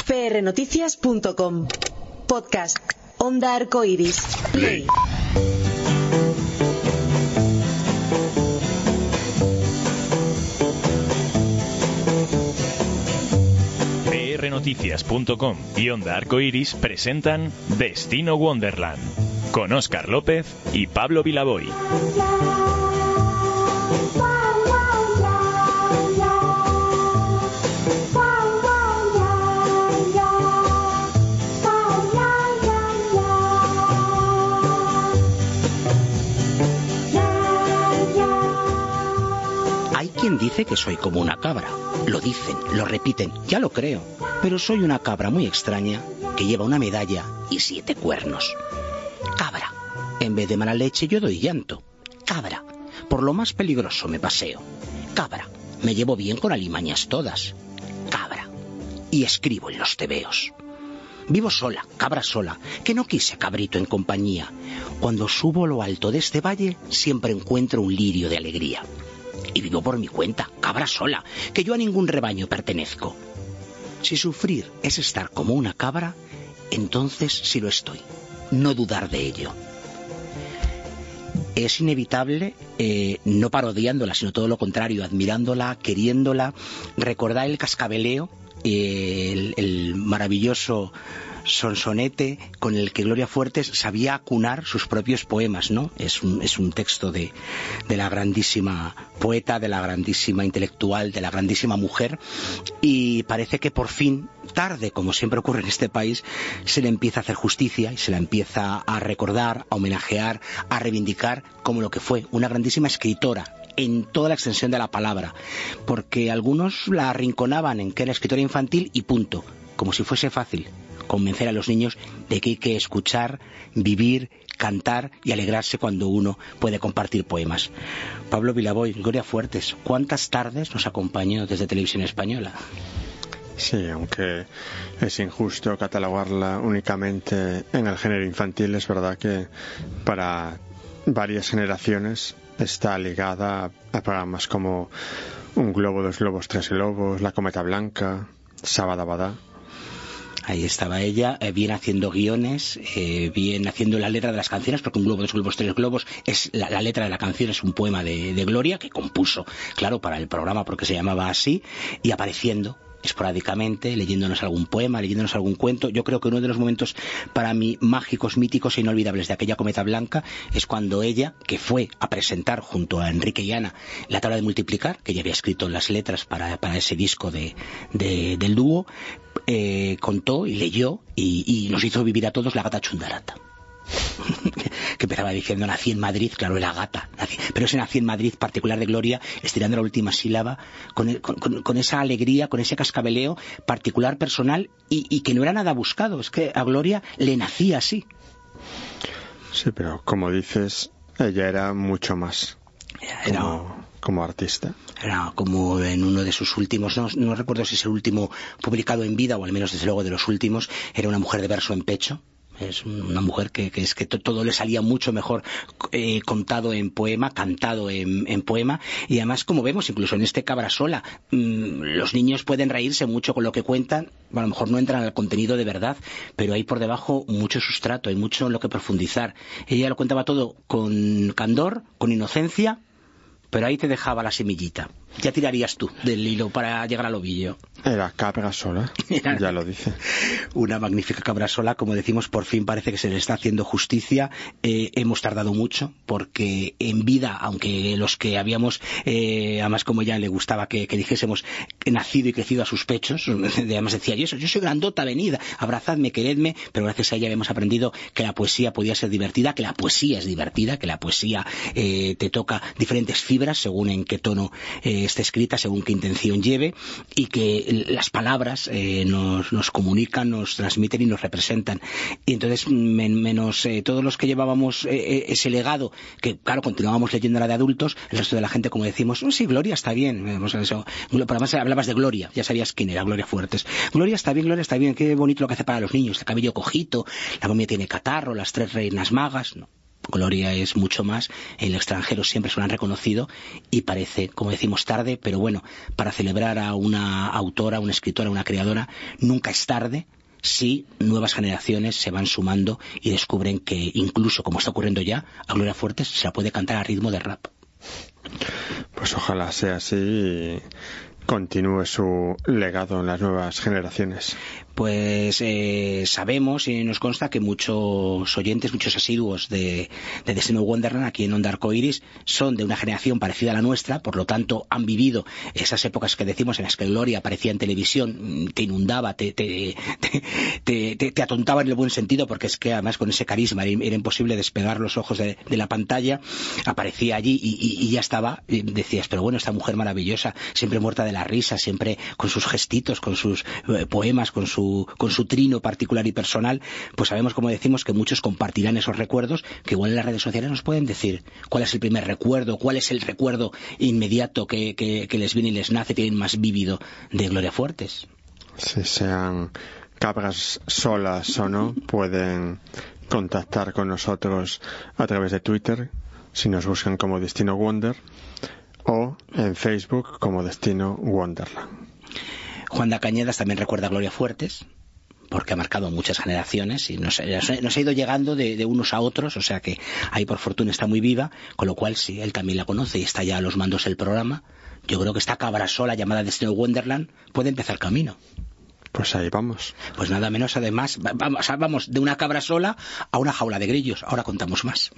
prnoticias.com. Podcast Onda Arcoiris. Play. prnoticias.com y Onda Arcoiris presentan Destino Wonderland con Óscar López y Pablo Vilaboy. Hay quien dice que soy como una cabra. Lo dicen, lo repiten, ya lo creo. Pero soy una cabra muy extraña que lleva una medalla y 7 cuernos. Cabra. En vez de mala leche yo doy llanto. Cabra. Por lo más peligroso me paseo. Cabra. Me llevo bien con alimañas todas. Cabra. Y escribo en los tebeos. Vivo sola, cabra sola, que no quise cabrito en compañía. Cuando subo lo alto de este valle siempre encuentro un lirio de alegría. Y vivo por mi cuenta, cabra sola, que yo a ningún rebaño pertenezco. Si sufrir es estar como una cabra, entonces sí lo estoy. No dudar de ello. Es inevitable, no parodiándola, sino todo lo contrario, admirándola, queriéndola, recordar el cascabeleo, el maravilloso sonsonete con el que Gloria Fuertes sabía acunar sus propios poemas, ¿no? Es un texto de la grandísima poeta, de la grandísima intelectual, de la grandísima mujer, y parece que por fin, tarde, como siempre ocurre en este país, se le empieza a hacer justicia y se la empieza a recordar, a homenajear, a reivindicar como lo que fue una grandísima escritora en toda la extensión de la palabra, porque algunos la arrinconaban en que era escritora infantil y punto, como si fuese fácil convencer a los niños de que hay que escuchar, vivir, cantar y alegrarse cuando uno puede compartir poemas. Pablo Vilaboy, Gloria Fuertes, ¿cuántas tardes nos acompañó desde Televisión Española? Sí, aunque es injusto catalogarla únicamente en el género infantil, es verdad que para varias generaciones está ligada a programas como Un globo, dos globos, tres globos, La cometa blanca, Sabadabadá. Ahí estaba ella, bien haciendo guiones, bien haciendo la letra de las canciones, porque Un globo, dos globos, tres globos es la letra de la canción, es un poema de Gloria que compuso, claro, para el programa porque se llamaba así, y apareciendo esporádicamente, leyéndonos algún poema, leyéndonos algún cuento. Yo creo que uno de los momentos para mí mágicos, míticos e inolvidables de aquella cometa blanca es cuando ella, que fue a presentar junto a Enrique y Ana la tabla de multiplicar, que ella había escrito las letras para ese disco del dúo, contó y leyó y nos hizo vivir a todos la gata Chundarata. Que empezaba diciendo nací en Madrid, claro, era gata, pero ese nací en Madrid particular de Gloria, estirando la última sílaba con esa alegría, con ese cascabeleo particular, personal, y que no era nada buscado, es que a Gloria le nacía así. Sí, pero como dices, ella era mucho más como artista. Era como en uno de sus últimos, no recuerdo si es el último publicado en vida, o al menos desde luego de los últimos, era una mujer de verso en pecho. Es una mujer que es que todo le salía mucho mejor contado en poema, cantado en poema, y además, como vemos incluso en este Cabra Sola, los niños pueden reírse mucho con lo que cuentan, a lo mejor no entran al contenido de verdad, pero hay por debajo mucho sustrato, hay mucho en lo que profundizar. Ella lo contaba todo con candor, con inocencia, pero ahí te dejaba la semillita. Ya tirarías tú del hilo para llegar al ovillo. Era cabra sola, ya lo dice. Una magnífica cabra sola, como decimos, por fin parece que se le está haciendo justicia. Hemos tardado mucho, porque en vida, aunque los que habíamos, además como ya le gustaba que dijésemos, nacido y crecido a sus pechos, además decía, yo soy grandota, venid, abrazadme, queredme, pero gracias a ella habíamos aprendido que la poesía podía ser divertida, que la poesía es divertida, que la poesía te toca diferentes fibras según en qué tono esté escrita, según qué intención lleve, y que las palabras nos comunican, nos transmiten y nos representan. Y entonces, menos todos los que llevábamos ese legado, que claro, continuábamos leyéndola de adultos, el resto de la gente, como decimos, sí, Gloria está bien, eso. Pero además hablabas de Gloria, ya sabías quién era, Gloria Fuertes. Gloria está bien, qué bonito lo que hace para los niños, el cabello cojito, la momia tiene catarro, las 3 reinas magas, no. Gloria es mucho más, en el extranjero siempre se lo han reconocido y parece, como decimos, tarde, pero bueno, para celebrar a una autora, una escritora, una creadora, nunca es tarde si nuevas generaciones se van sumando y descubren que incluso, como está ocurriendo ya, a Gloria Fuertes se la puede cantar a ritmo de rap. Pues ojalá sea así y continúe su legado en las nuevas generaciones. Pues sabemos y nos consta que muchos oyentes, muchos asiduos de Destino Wonderland aquí en Onda Arcoiris son de una generación parecida a la nuestra, por lo tanto han vivido esas épocas que decimos en las que Gloria aparecía en televisión, te inundaba, te atontaba en el buen sentido, porque es que además con ese carisma era imposible despegar los ojos de la pantalla, aparecía allí y ya estaba, y decías, pero bueno, esta mujer maravillosa, siempre muerta de la risa, siempre con sus gestitos, con sus poemas, con su trino particular y personal, pues sabemos, como decimos, que muchos compartirán esos recuerdos, que igual en las redes sociales nos pueden decir cuál es el primer recuerdo, cuál es el recuerdo inmediato que les viene y les nace, tienen más vívido de Gloria Fuertes. Si sean cabras solas o no, pueden contactar con nosotros a través de Twitter, si nos buscan como Destino Wonder, o en Facebook como Destino Wonderland. Juan de Cañedas también recuerda a Gloria Fuertes, porque ha marcado muchas generaciones y nos ha ido llegando de unos a otros, o sea que ahí por fortuna está muy viva, con lo cual si él también la conoce y está ya a los mandos del programa, yo creo que esta cabra sola llamada Destino Wonderland puede empezar camino. Pues ahí vamos. Pues nada menos, además, vamos de una cabra sola a una jaula de grillos. Ahora contamos más.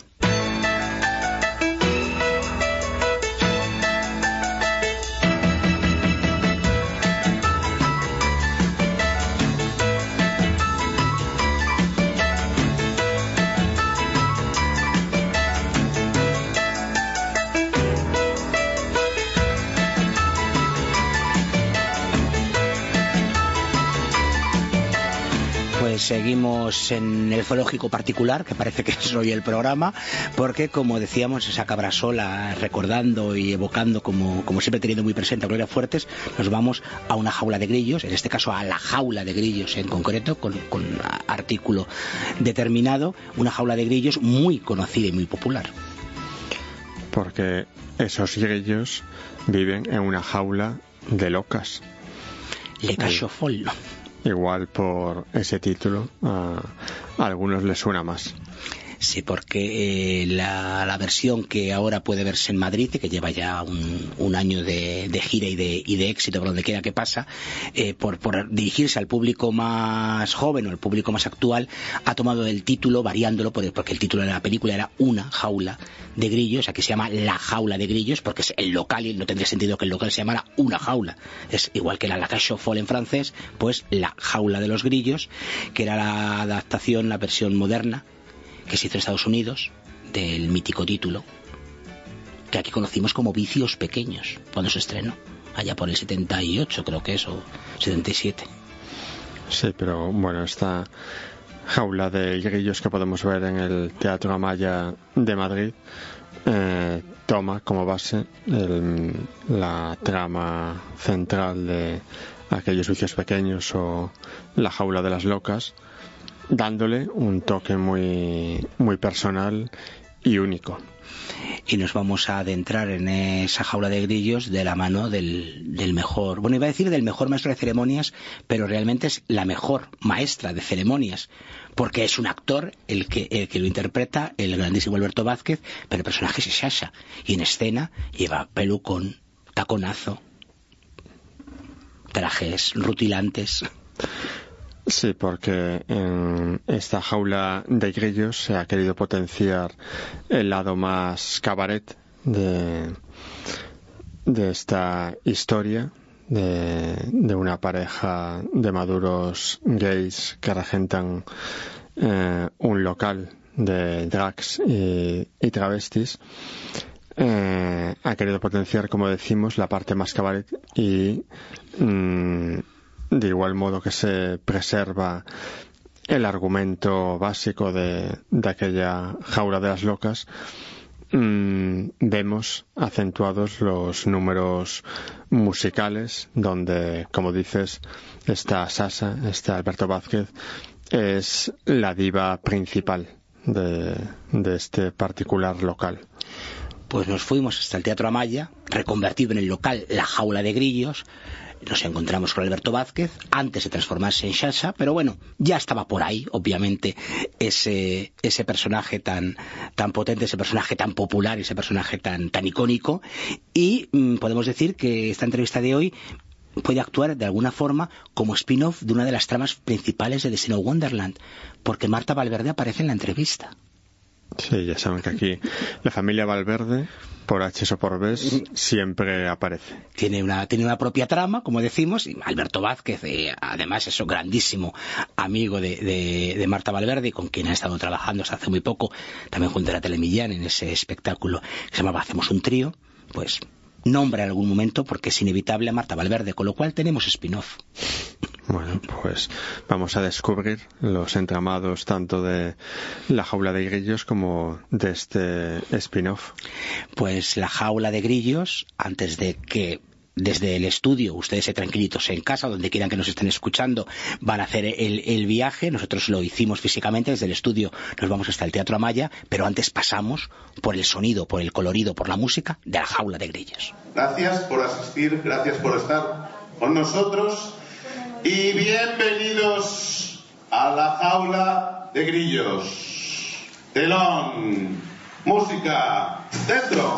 Seguimos en el zoológico particular, que parece que es hoy el programa, porque como decíamos, esa cabra sola, recordando y evocando, como siempre teniendo muy presente a Gloria Fuertes, nos vamos a una jaula de grillos, en este caso a la jaula de grillos en concreto, con artículo determinado, una jaula de grillos muy conocida y muy popular. Porque esos grillos viven en una jaula de locas. Le Cacho Follo. Igual por ese título a algunos les suena más. Sí, porque la versión que ahora puede verse en Madrid y que lleva ya un año de gira y de éxito por donde quiera que pasa, por dirigirse al público más joven o al público más actual, ha tomado el título variándolo porque el título de la película era Una jaula de grillos. Aquí se llama La jaula de grillos porque es el local, y no tendría sentido que el local se llamara Una jaula. Es igual que la cage aux folles en francés, pues La jaula de los grillos, que era la adaptación, la versión moderna que se hizo en Estados Unidos del mítico título que aquí conocimos como Vicios Pequeños, cuando se estrenó allá por el 78, creo que es, o 77. Sí, pero bueno, esta jaula de grillos que podemos ver en el Teatro Amaya de Madrid toma como base la trama central de Aquellos Vicios Pequeños o La jaula de las locas, dándole un toque muy, muy personal y único. Y nos vamos a adentrar en esa jaula de grillos de la mano del mejor, bueno, iba a decir del mejor maestro de ceremonias, pero realmente es la mejor maestra de ceremonias, porque es un actor el que lo interpreta, el grandísimo Alberto Vázquez, pero el personaje es Sasha, y en escena lleva pelucón, taconazo, trajes rutilantes. Sí, porque en esta jaula de grillos se ha querido potenciar el lado más cabaret de esta historia de una pareja de maduros gays que regentan un local de drags y travestis. Ha querido potenciar, como decimos, la parte más cabaret y de igual modo que se preserva el argumento básico de aquella jaula de las locas, vemos acentuados los números musicales donde, como dices, está Sasha, está Alberto Vázquez, es la diva principal de este particular local? Pues nos fuimos hasta el Teatro Amaya, reconvertido en el local La Jaula de Grillos. Nos encontramos con Alberto Vázquez antes de transformarse en Sasha, pero bueno, ya estaba por ahí, obviamente, ese personaje tan potente, ese personaje tan popular, ese personaje tan icónico. Y podemos decir que esta entrevista de hoy puede actuar de alguna forma como spin-off de una de las tramas principales de Destino Wonderland, porque Marta Valverde aparece en la entrevista. Sí, ya saben que aquí la familia Valverde, por H o por B, siempre aparece. Tiene una propia trama, como decimos, y Alberto Vázquez, además es un grandísimo amigo de Marta Valverde, con quien ha estado trabajando hasta hace muy poco, también junto a la Telemillán, en ese espectáculo que se llamaba Hacemos un trío, pues nombra en algún momento, porque es inevitable, a Marta Valverde, con lo cual tenemos spin-off. Bueno, pues vamos a descubrir los entramados tanto de La Jaula de Grillos como de este spin-off. Pues La Jaula de Grillos, antes de que desde el estudio ustedes se tranquilitos en casa, donde quieran que nos estén escuchando, van a hacer el viaje. Nosotros lo hicimos físicamente desde el estudio, nos vamos hasta el Teatro Amaya, pero antes pasamos por el sonido, por el colorido, por la música de La Jaula de Grillos. Gracias por asistir, gracias por estar con nosotros y bienvenidos a La Jaula de Grillos. Telón, música, dentro.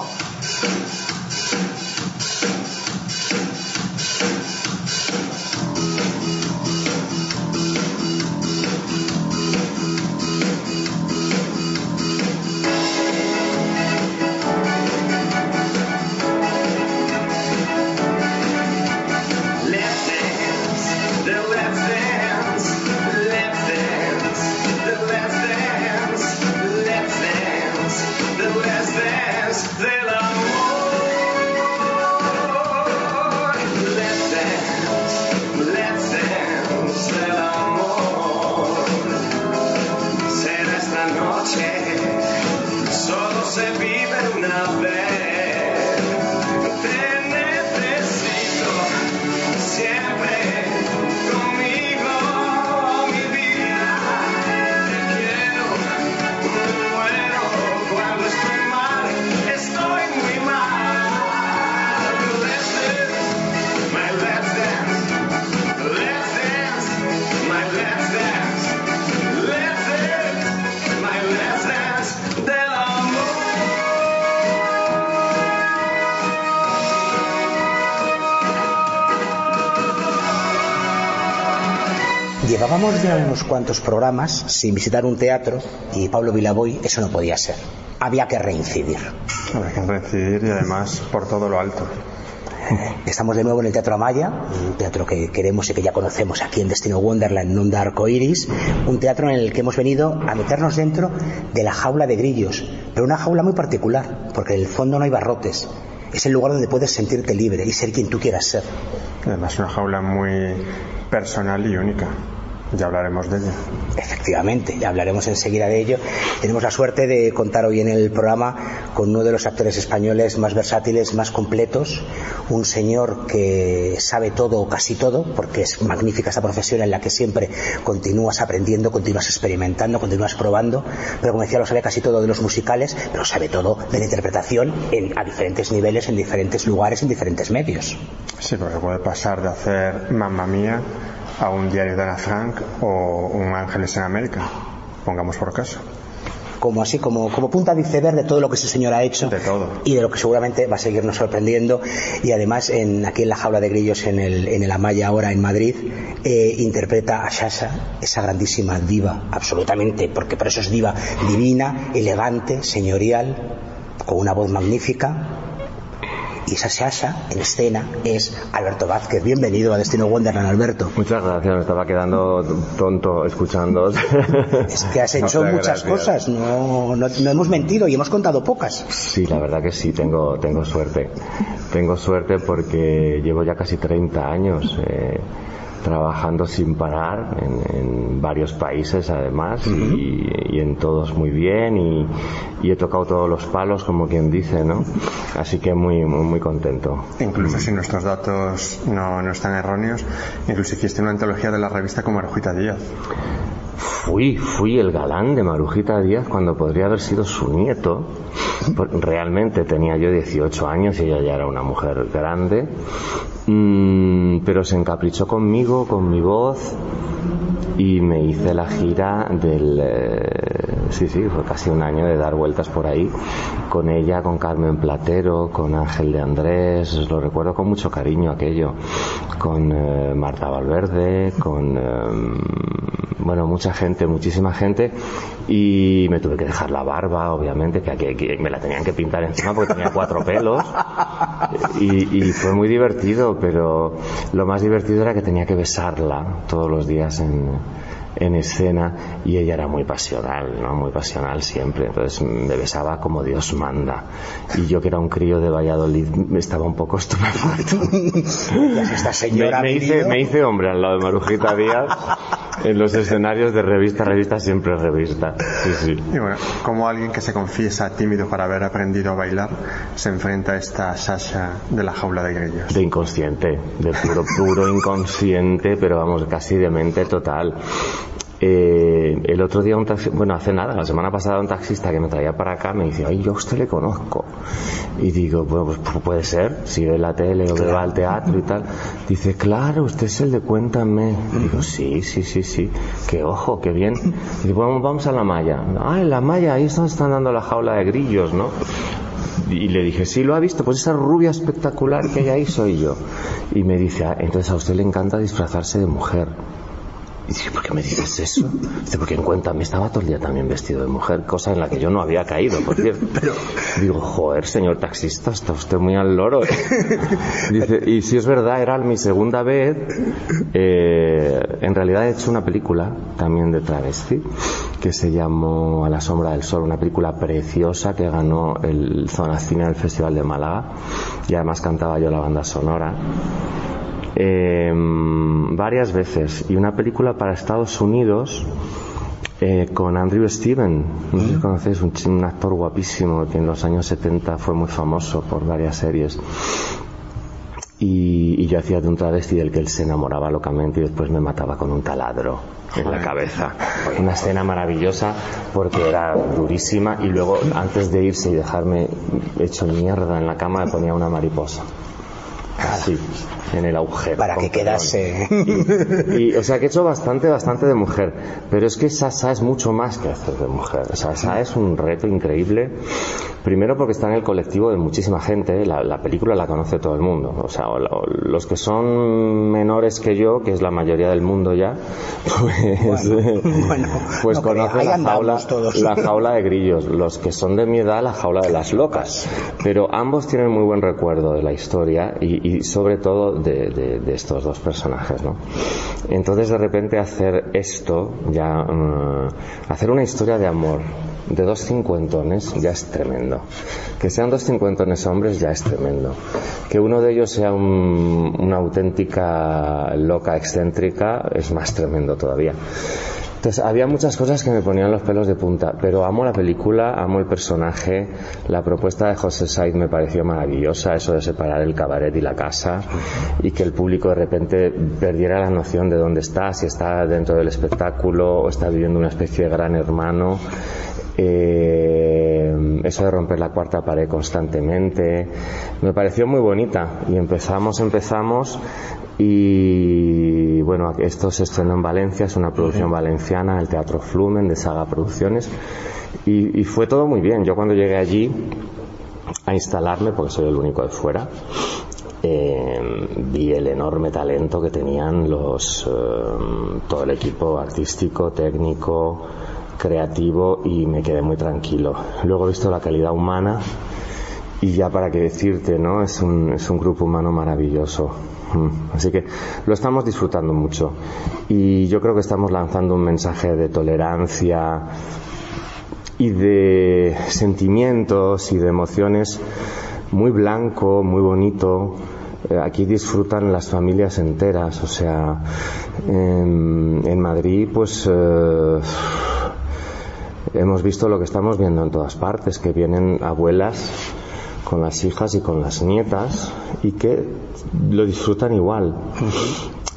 Llevábamos ya unos cuantos programas sin visitar un teatro y Pablo Vilaboy eso no podía ser. Había que reincidir. Había que reincidir y además por todo lo alto. Estamos de nuevo en el Teatro Amaya, un teatro que queremos y que ya conocemos aquí en Destino Wonderland, en Onda Arcoiris, un teatro en el que hemos venido a meternos dentro de La Jaula de Grillos, pero una jaula muy particular, porque en el fondo no hay barrotes. Es el lugar donde puedes sentirte libre y ser quien tú quieras ser. Además una jaula muy personal y única. Ya hablaremos de ella. Efectivamente, ya hablaremos enseguida de ello. Tenemos la suerte de contar hoy en el programa con uno de los actores españoles más versátiles, más completos, un señor que sabe todo o casi todo, porque es magnífica esta profesión en la que siempre continúas aprendiendo, continúas experimentando, continúas probando, pero como decía, lo sabe casi todo de los musicales, pero sabe todo de la interpretación a diferentes niveles, en diferentes lugares, en diferentes medios. Sí, porque puede pasar de hacer Mamma Mía a un diario de Ana Frank o un Ángeles en América, pongamos por caso. Como punta de iceberg de todo lo que ese señor ha hecho, de todo, y de lo que seguramente va a seguirnos sorprendiendo. Y además aquí en La Jaula de Grillos, en el Amaya ahora en Madrid, interpreta a Sasha, esa grandísima diva, absolutamente, porque por eso es diva, divina, elegante, señorial, con una voz magnífica. Y esa Sasha en escena es Alberto Vázquez. Bienvenido a Destino Wonderland, Alberto. Muchas gracias, me estaba quedando tonto escuchando. Es que has hecho muchas cosas, no hemos mentido y hemos contado pocas. Sí, la verdad que sí, tengo suerte. Tengo suerte porque llevo ya casi 30 años trabajando sin parar en varios países además, y en todos muy bien, y he tocado todos los palos, como quien dice, ¿no? Así que muy, muy, muy contento. Incluso si nuestros datos no están erróneos, incluso hiciste una antología de la revista con Marujita Díaz. fui el galán de Marujita Díaz cuando podría haber sido su nieto. Realmente tenía yo 18 años y ella ya era una mujer grande, pero se encaprichó conmigo, con mi voz, y me hice la gira fue casi un año de dar vueltas por ahí con ella, con Carmen Platero, con Ángel de Andrés, lo recuerdo con mucho cariño aquello, con Marta Valverde, con mucha gente, muchísima gente, y me tuve que dejar la barba, obviamente, que me la tenían que pintar encima porque tenía 4 pelos, y fue muy divertido, pero lo más divertido era que tenía que besarla todos los días en escena, y ella era muy pasional, ¿no? Muy pasional siempre, entonces me besaba como Dios manda, y yo, que era un crío de Valladolid, estaba un poco estupefacto. Esta señora me hice hombre al lado de Marujita Díaz en los escenarios de revista, siempre revista. Sí. Y bueno, como alguien que se confiesa tímido para haber aprendido a bailar, se enfrenta a esta Sasha de la Jaula de Grillos. De inconsciente, de puro inconsciente, pero vamos, casi de mente total. El otro día hace nada, la semana pasada, un taxista que me traía para acá me dice: ay, yo a usted le conozco. Y digo, bueno, pues puede ser, si ve la tele o ve al teatro y tal. Dice, claro, usted es el de Cuéntame. Y digo, sí, qué ojo, qué bien. Y digo, bueno, vamos a La Malla. Ah, en La Malla, ahí están dando la Jaula de Grillos, ¿no? Y le dije, sí, lo ha visto, pues esa rubia espectacular que hay ahí soy yo. Y me dice, entonces a usted le encanta disfrazarse de mujer. Y dije, ¿por qué me dices eso? Dice, porque en Cuéntame estaba todo el día también vestido de mujer, cosa en la que yo no había caído, por cierto. Digo, joder, señor taxista, está usted muy al loro. Dice, y si es verdad, era mi segunda vez. En realidad he hecho una película también de travesti que se llamó A la sombra del sol, una película preciosa que ganó el Zona Cine del Festival de Málaga, y además cantaba yo la banda sonora. Varias veces, y una película para Estados Unidos con Andrew Steven, no sé si conocéis, un actor guapísimo que en los años 70 fue muy famoso por varias series, y yo hacía de un travesti del que él se enamoraba locamente y después me mataba con un taladro en la cabeza. Una escena maravillosa porque era durísima, y luego, antes de irse y dejarme hecho mierda en la cama, me ponía una mariposa así en el agujero para que quedase. Y o sea que he hecho bastante de mujer, pero es que Sasha es mucho más que hacer de mujer. Sasha es un reto increíble, primero porque está en el colectivo de muchísima gente. La película la conoce todo el mundo, o sea, los que son menores que yo, que es la mayoría del mundo ya, pues conocen la jaula de grillos. Los que son de mi edad, la jaula de las locas, pero ambos tienen muy buen recuerdo de la historia, y sobre todo de estos dos personajes, ¿no? Entonces, de repente, hacer esto, hacer una historia de amor de 2 cincuentones ya es tremendo. Que sean 2 cincuentones hombres ya es tremendo. Que uno de ellos sea una auténtica loca excéntrica es más tremendo todavía. Entonces, había muchas cosas que me ponían los pelos de punta, pero amo la película, amo el personaje. La propuesta de José Saiz me pareció maravillosa, eso de separar el cabaret y la casa, y que el público de repente perdiera la noción de dónde está, si está dentro del espectáculo o está viviendo una especie de Gran Hermano. Eso de romper la cuarta pared constantemente me pareció muy bonita, y empezamos y bueno, esto se estrenó en Valencia, es una producción valenciana, el Teatro Flumen de Saga Producciones, y fue todo muy bien. Yo cuando llegué allí a instalarme, porque soy el único de fuera, vi el enorme talento que tenían todo el equipo artístico, técnico, creativo, y me quedé muy tranquilo. Luego he visto la calidad humana, y ya para qué decirte, ¿no? Es un grupo humano maravilloso. Así que lo estamos disfrutando mucho, y yo creo que estamos lanzando un mensaje de tolerancia y de sentimientos y de emociones muy blanco, muy bonito. Aquí disfrutan las familias enteras, o sea, en Madrid pues hemos visto lo que estamos viendo en todas partes, que vienen abuelas con las hijas y con las nietas, y que lo disfrutan igual.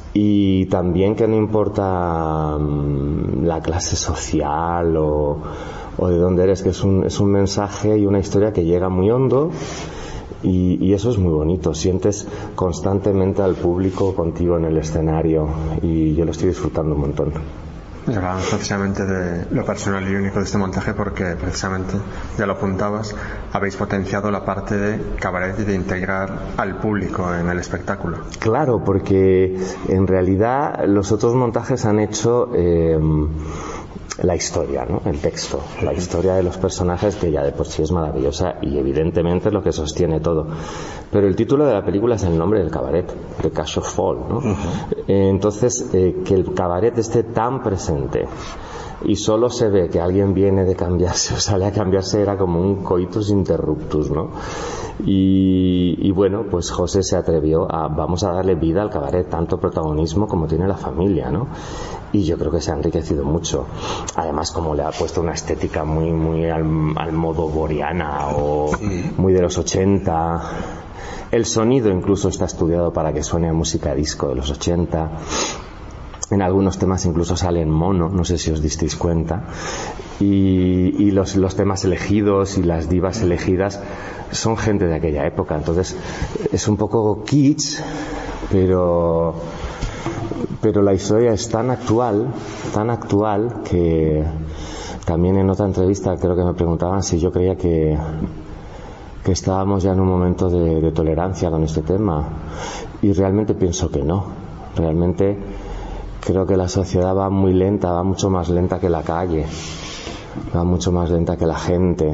y también que no importa la clase social o de dónde eres, que es un mensaje y una historia que llega muy hondo. Y eso es muy bonito, sientes constantemente al público contigo en el escenario y yo lo estoy disfrutando un montón. Y hablábamos precisamente de lo personal y único de este montaje porque precisamente, ya lo apuntabas, habéis potenciado la parte de cabaret y de integrar al público en el espectáculo. Claro, porque en realidad los otros montajes han hecho la historia, ¿no? El texto, la historia de los personajes, que ya de por sí es maravillosa y evidentemente es lo que sostiene todo. Pero el título de la película es el nombre del cabaret, The Cash of Fall, ¿no? Entonces, que el cabaret esté tan presente y solo se ve que alguien viene de cambiarse o sale a cambiarse, era como un coitus interruptus, ¿no? Y bueno, pues José se atrevió vamos a darle vida al cabaret, tanto protagonismo como tiene la familia, ¿no? Y yo creo que se ha enriquecido mucho. Además, como le ha puesto una estética muy al modo boreana o muy de los 80. El sonido incluso está estudiado para que suene a música disco de los 80. En algunos temas incluso sale en mono, no sé si os disteis cuenta. Y los temas elegidos y las divas elegidas son gente de aquella época. Entonces es un poco kitsch, pero la historia es tan actual que también en otra entrevista creo que me preguntaban si yo creía que estábamos ya en un momento de tolerancia con este tema, y realmente pienso que no. Realmente creo que la sociedad va muy lenta, va mucho más lenta que la calle, va mucho más lenta que la gente.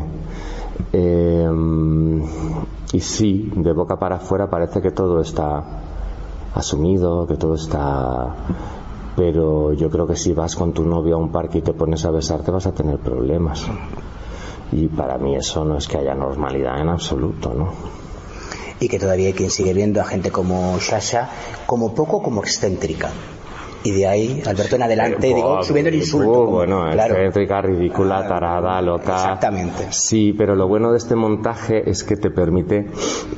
Y sí, de boca para afuera parece que todo está asumido, que todo está... Pero yo creo que si vas con tu novio a un parque y te pones a besarte vas a tener problemas. Y para mí eso no es que haya normalidad en absoluto, ¿no? Y que todavía hay quien sigue viendo a gente como Sasha como poco como excéntrica. Y de ahí, Alberto, en adelante, subiendo el insulto. Bueno, claro. Excéntrica, ridícula, tarada, loca. Exactamente. Sí, pero lo bueno de este montaje es que te permite...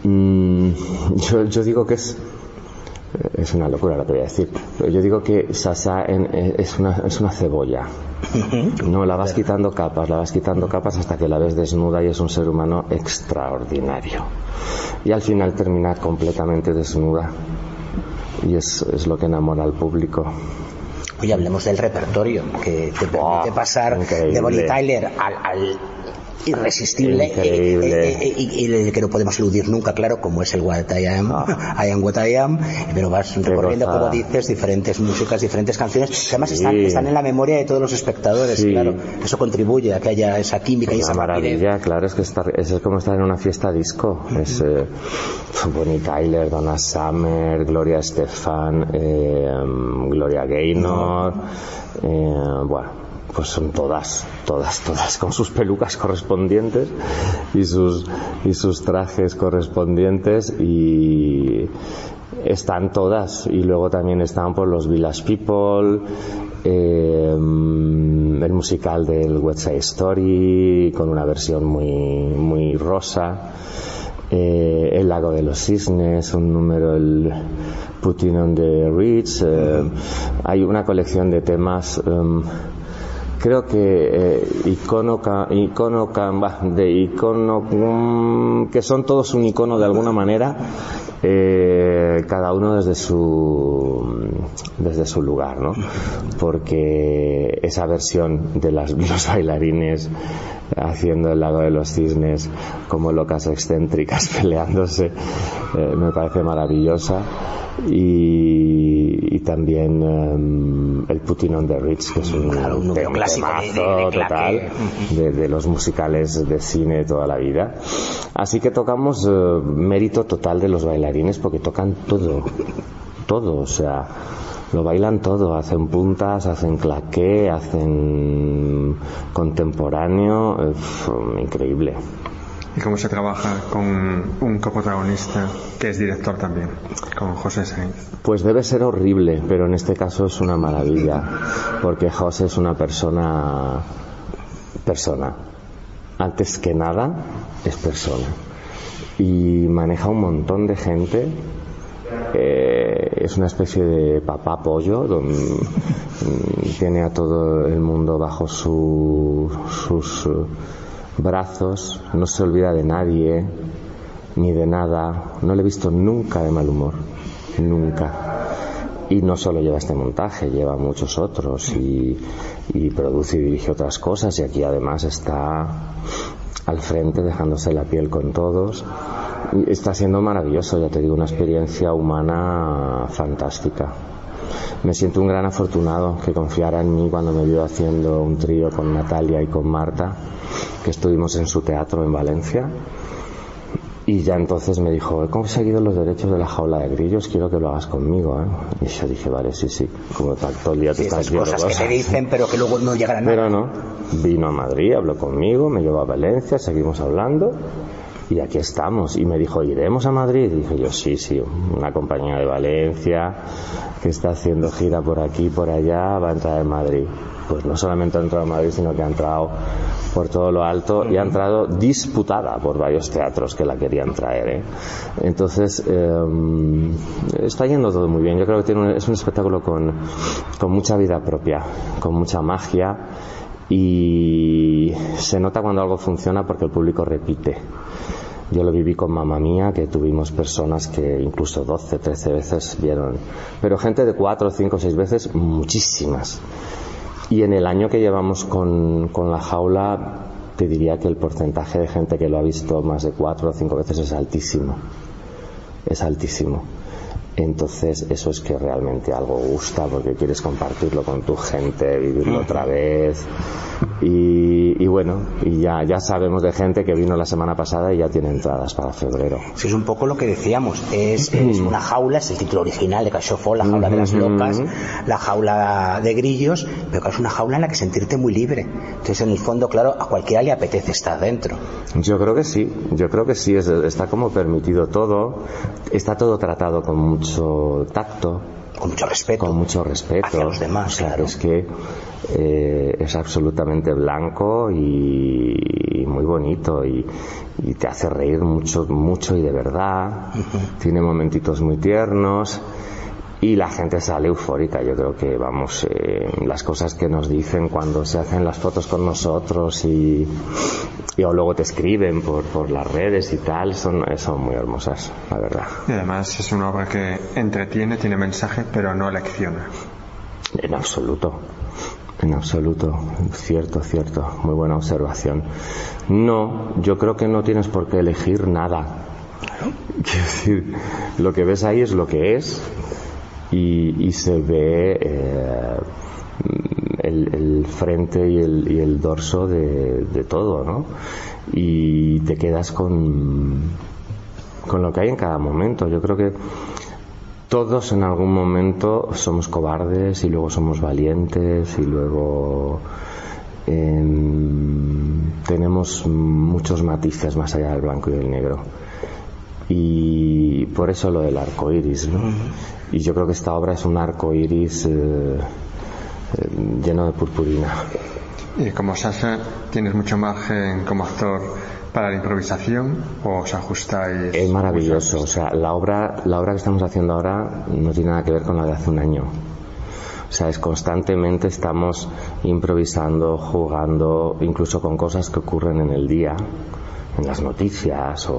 yo digo que es una locura lo que voy a decir, pero yo digo que Sasha es una cebolla. No, la vas quitando capas hasta que la ves desnuda y es un ser humano extraordinario. Y al final termina completamente desnuda. Y es lo que enamora al público. Oye, hablemos del repertorio que te permite pasar increíble. de Bonnie Tyler al irresistible y que no podemos eludir nunca, claro, como es el What I Am, I Am What I Am, pero vas recorriendo, como dices, diferentes músicas, diferentes canciones que además están en la memoria de todos los espectadores. Claro, eso contribuye a que haya esa química y esa maravilla, rapidez. Claro, es como estar en una fiesta disco. Es Bonnie Tyler, Donna Summer, Gloria Estefan, Gloria Gaynor, bueno, pues son todas con sus pelucas correspondientes y sus trajes correspondientes, y están todas. Y luego también están por los Village People, el musical del West Side Story con una versión muy rosa, el Lago de los Cisnes, un número, el Putting on the Ritz, hay una colección de temas. Creo que que son todos un icono de alguna manera, cada uno desde su lugar, ¿no? Porque esa versión de los bailarines haciendo el Lago de los Cisnes como locas excéntricas peleándose, me parece maravillosa. Y también el Putting on the Ritz, que es un clásico total de los musicales de cine de toda la vida. Así que tocamos mérito total de los bailarines, porque tocan todo, o sea, lo bailan todo, hacen puntas, hacen claqué, hacen contemporáneo, increíble. ¿Y cómo se trabaja con un coprotagonista que es director también, con José Sainz? Pues debe ser horrible, pero en este caso es una maravilla, porque José es una persona. Antes que nada, es persona. Y maneja un montón de gente Es una especie de papá pollo, donde tiene a todo el mundo bajo sus brazos, no se olvida de nadie ni de nada, no le he visto nunca de mal humor, nunca. Y no solo lleva este montaje, lleva muchos otros y produce y dirige otras cosas, y aquí además está al frente dejándose la piel con todos. Y está siendo maravilloso, ya te digo, una experiencia humana fantástica. Me siento un gran afortunado que confiara en mí cuando me vio haciendo un trío con Natalia y con Marta, que estuvimos en su teatro en Valencia. Y ya entonces me dijo: he conseguido los derechos de La Jaula de Grillos, quiero que lo hagas conmigo, ¿eh? Y yo dije: vale, sí, como todo el día te estás viendo cosas que te dicen pero que luego no llegan a nada. Pero no, vino a Madrid, habló conmigo, me llevó a Valencia, seguimos hablando y aquí estamos. Y me dijo: ¿iremos a Madrid? Y dije yo: sí, una compañía de Valencia que está haciendo gira por aquí y por allá va a entrar en Madrid. Pues no solamente ha entrado en Madrid, sino que ha entrado por todo lo alto y ha entrado disputada por varios teatros que la querían traer, ¿eh? Entonces está yendo todo muy bien. Yo creo que es un espectáculo con mucha vida propia, con mucha magia, y se nota cuando algo funciona porque el público repite. Yo lo viví con Mamma Mía, que tuvimos personas que incluso 12, 13 veces vieron, pero gente de 4, 5, 6 veces, muchísimas. Y en el año que llevamos con La Jaula, te diría que el porcentaje de gente que lo ha visto más de 4 o 5 veces es altísimo. Es altísimo. Entonces eso es que realmente algo gusta, porque quieres compartirlo con tu gente, vivirlo otra vez. Y bueno, y ya sabemos de gente que vino la semana pasada y ya tiene entradas para febrero. Sí, es un poco lo que decíamos, es una jaula, es el título original de Cachofó, La Jaula de las Locas, La Jaula de Grillos, pero que es una jaula en la que sentirte muy libre. Entonces, en el fondo, claro, a cualquiera le apetece estar dentro. Yo creo que sí, está como permitido todo, está todo tratado con mucho tacto, con mucho respeto hacia los demás. O sea, claro. Es que es absolutamente blanco y muy bonito, y te hace reír mucho y de verdad. Tiene momentitos muy tiernos y la gente sale eufórica. Yo creo que las cosas que nos dicen cuando se hacen las fotos con nosotros o luego te escriben por las redes y tal, son muy hermosas, la verdad. Y además es una obra que entretiene, tiene mensaje, pero no lecciona. En absoluto, cierto, muy buena observación. No, yo creo que no tienes por qué elegir nada. Quiero decir, lo que ves ahí es lo que es, y se ve el frente y el dorso de todo, ¿no? Y te quedas con lo que hay en cada momento. Yo creo que todos en algún momento somos cobardes y luego somos valientes y luego tenemos muchos matices más allá del blanco y del negro. Y por eso lo del arco iris, ¿no? Y yo creo que esta obra es un arco iris lleno de purpurina. Y como Sasha, ¿tienes mucho margen como actor para la improvisación o os ajustáis? Es maravilloso. O sea, la obra que estamos haciendo ahora no tiene nada que ver con la de hace un año. O sea, constantemente estamos improvisando, jugando, incluso con cosas que ocurren en el día, en las noticias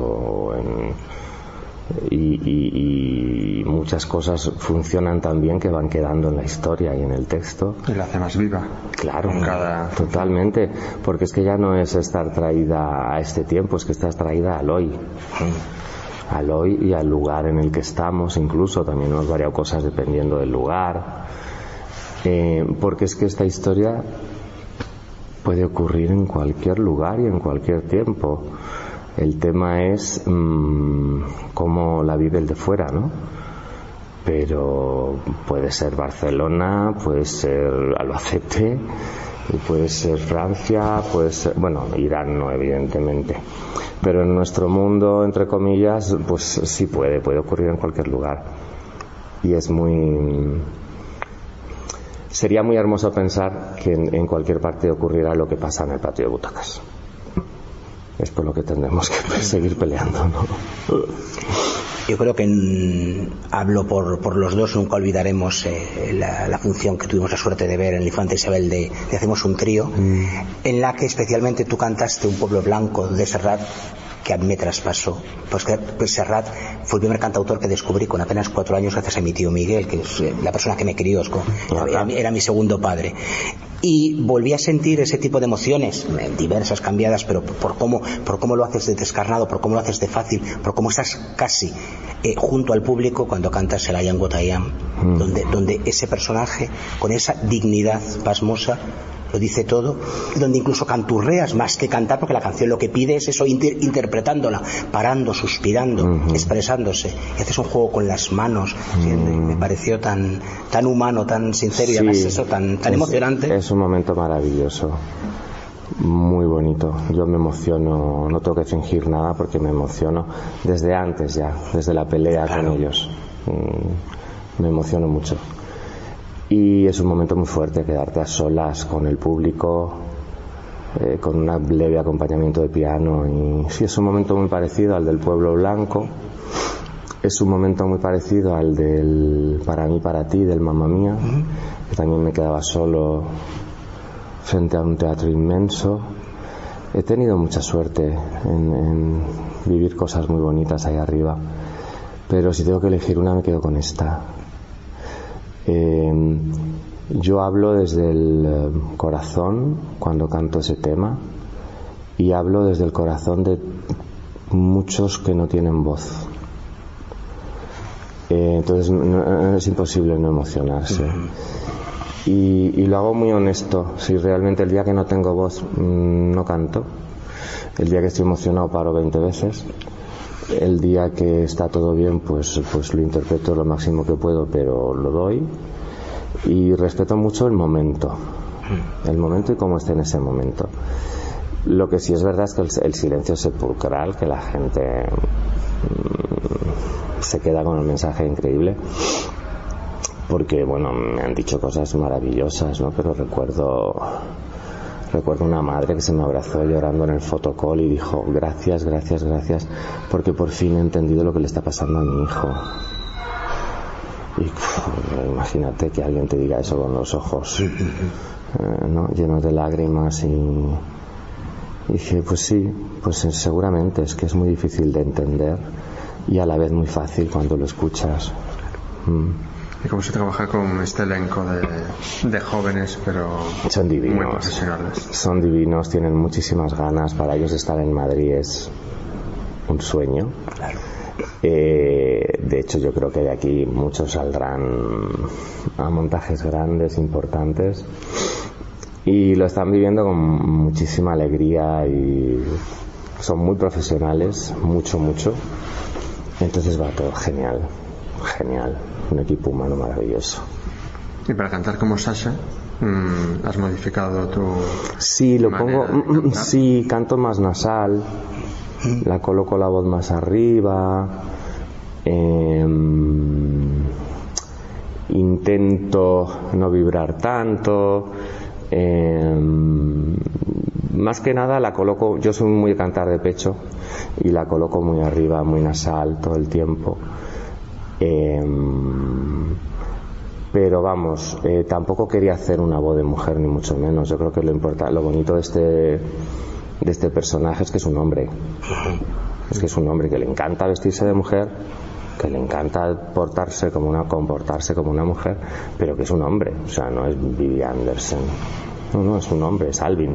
y muchas cosas funcionan tan bien que van quedando en la historia y en el texto. Y la hace más viva. Claro, totalmente, porque es que ya no es estar traída a este tiempo, es que estás traída al hoy. Al hoy y al lugar en el que estamos, incluso también hemos variado cosas dependiendo del lugar, porque es que esta historia puede ocurrir en cualquier lugar y en cualquier tiempo. El tema es cómo la vive el de fuera, ¿no? Pero puede ser Barcelona, puede ser Albacete, puede ser Francia, puede ser, bueno, Irán no, evidentemente, pero en nuestro mundo, entre comillas, pues sí puede ocurrir en cualquier lugar. Y sería muy hermoso pensar que en cualquier parte ocurrirá lo que pasa en el patio de butacas. Es por lo que tendremos que seguir peleando, ¿no? Yo creo que hablo por los dos, nunca olvidaremos la función que tuvimos la suerte de ver en el Infante Isabel de Hacemos un trío, en la que especialmente tú cantaste Un pueblo blanco de Serrat, que a mí me traspasó. Pues que Serrat fue el primer cantautor que descubrí con apenas 4 años gracias a mi tío Miguel, que es la persona que me crió, era mi segundo padre. Y volví a sentir ese tipo de emociones, diversas, cambiadas, pero por cómo lo haces de descarnado, por cómo lo haces de fácil, por cómo estás casi junto al público cuando cantas el I Am What I Am, donde ese personaje, con esa dignidad pasmosa, lo dice todo, donde incluso canturreas más que cantar, porque la canción lo que pide es eso, interpretándola, parando, suspirando, expresándose, y haces un juego con las manos. Me pareció tan humano, tan sincero, y además eso tan emocionante. Es un momento maravilloso, muy bonito. Yo me emociono, no tengo que fingir nada porque me emociono desde antes ya, desde la pelea con ellos. Me emociono mucho. Y es un momento muy fuerte, quedarte a solas con el público, con un leve acompañamiento de piano. Y sí, es un momento muy parecido al del Pueblo Blanco, es un momento muy parecido al del Para mí, para ti, del Mamma Mía, que también me quedaba solo frente a un teatro inmenso. He tenido mucha suerte en vivir cosas muy bonitas ahí arriba, pero si tengo que elegir una me quedo con esta. Yo hablo desde el corazón cuando canto ese tema, y hablo desde el corazón de muchos que no tienen voz. Entonces es imposible no emocionarse. Y lo hago muy honesto. Si realmente el día que no tengo voz no canto, el día que estoy emocionado paro 20 veces, el día que está todo bien pues lo interpreto lo máximo que puedo, pero lo doy. Y respeto mucho el momento y cómo esté en ese momento. Lo que sí es verdad es que el silencio sepulcral, que la gente se queda con el mensaje increíble, porque bueno, me han dicho cosas maravillosas, ¿no? Pero recuerdo una madre que se me abrazó llorando en el fotocall y dijo: gracias, porque por fin he entendido lo que le está pasando a mi hijo. Y imagínate que alguien te diga eso con los ojos ¿no? llenos de lágrimas, y dije, pues sí, pues seguramente es que es muy difícil de entender y a la vez muy fácil cuando lo escuchas. ¿Y cómo se trabaja con este elenco de jóvenes, pero son divinos, muy profesionales? Son divinos, tienen muchísimas ganas. Para ellos estar en Madrid es un sueño. Claro. De hecho, yo creo que de aquí muchos saldrán a montajes grandes, importantes, y lo están viviendo con muchísima alegría, y son muy profesionales, mucho. Entonces va todo genial, un equipo humano maravilloso. ¿Y para cantar como Sasha, has modificado tu...? Sí, lo pongo, sí, canto más nasal, la coloco la voz más arriba, intento no vibrar tanto, más que nada la coloco, yo soy muy de cantar de pecho y la coloco muy arriba, muy nasal todo el tiempo. Pero vamos, tampoco quería hacer una voz de mujer, ni mucho menos. Yo creo que lo bonito de este personaje es que es un hombre. Es que es un hombre que le encanta vestirse de mujer, que le encanta comportarse como una mujer, pero que es un hombre. O sea, no es Vivi Anderson. No, es un hombre, es Alvin.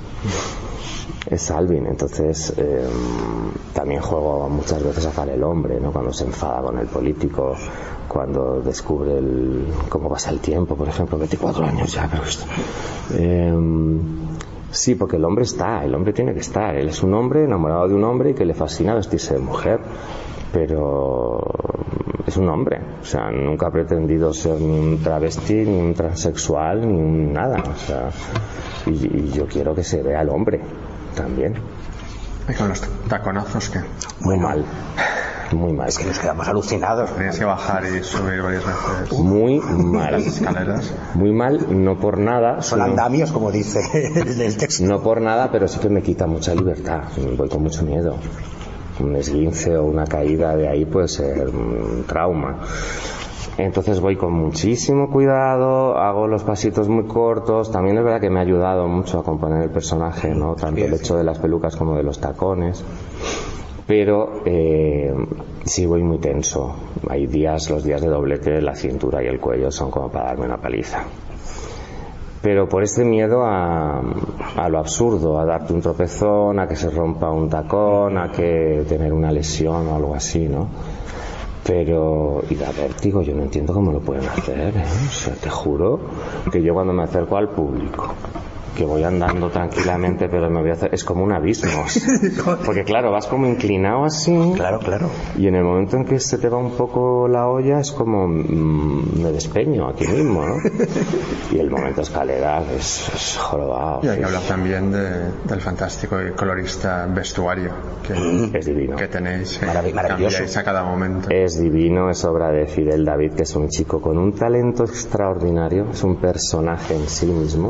Entonces también juego muchas veces a hacer el hombre, ¿no? Cuando se enfada con el político, cuando descubre cómo pasa el tiempo, por ejemplo, 24 años ya, pero esto. Sí, porque el hombre tiene que estar. Él es un hombre enamorado de un hombre y que le fascina vestirse de mujer, pero es un hombre. O sea, nunca ha pretendido ser ni un travesti, ni un transexual, ni un nada. O sea, y yo quiero que se vea el hombre también. ¿Y con los taconazos qué? Muy mal. Es que nos quedamos alucinados. Tenías que bajar y subir varias veces. Muy mal. Las escaleras. Muy mal, no por nada. Son andamios, como dice el texto. No por nada, pero sí que me quita mucha libertad. Voy con mucho miedo. un esguince o una caída de ahí puede ser un trauma. Entonces voy con muchísimo cuidado, hago los pasitos muy cortos. También es verdad que me ha ayudado mucho a componer el personaje, ¿no? Tanto el hecho de las pelucas como de los tacones. Pero sí voy muy tenso. Hay días, los días de doblete, la cintura y el cuello son como para darme una paliza. Pero por este miedo a lo absurdo, a darte un tropezón, a que se rompa un tacón, a que tener una lesión o algo así, ¿no? Pero, y da vértigo, yo no entiendo cómo lo pueden hacer, ¿eh? O sea, te juro que yo cuando me acerco al público, que voy andando tranquilamente, pero me voy a hacer, es como un abismo, porque claro, vas como inclinado así, Claro. y en el momento en que se te va un poco la olla es como me despeño aquí mismo, ¿no? Y el momento escalera es jorobado. Y hay que hablar también del fantástico y colorista vestuario Es divino. que tenéis, Maravilloso. cambiáis a cada momento. Es divino, es obra de Fidel David, que es un chico con un talento extraordinario, es un personaje en sí mismo,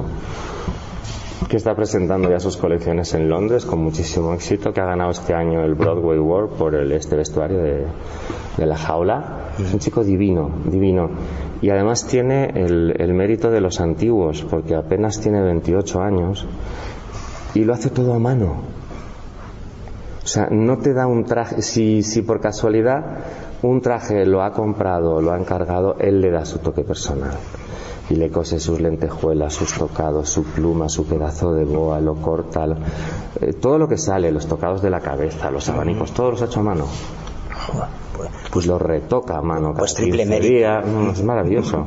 que está presentando ya sus colecciones en Londres con muchísimo éxito, que ha ganado este año el Broadway World por este vestuario de La Jaula. Es un chico divino, y además tiene el mérito de los antiguos, porque apenas tiene 28 años y lo hace todo a mano. O sea, no te da un traje, si por casualidad un traje lo ha comprado, lo ha encargado, él le da su toque personal y le cose sus lentejuelas, sus tocados, su pluma, su pedazo de boa, lo corta, todo lo que sale, los tocados de la cabeza, los abanicos, todo los ha hecho a mano. Pues lo retoca a mano. Pues triple mérito. Es maravilloso.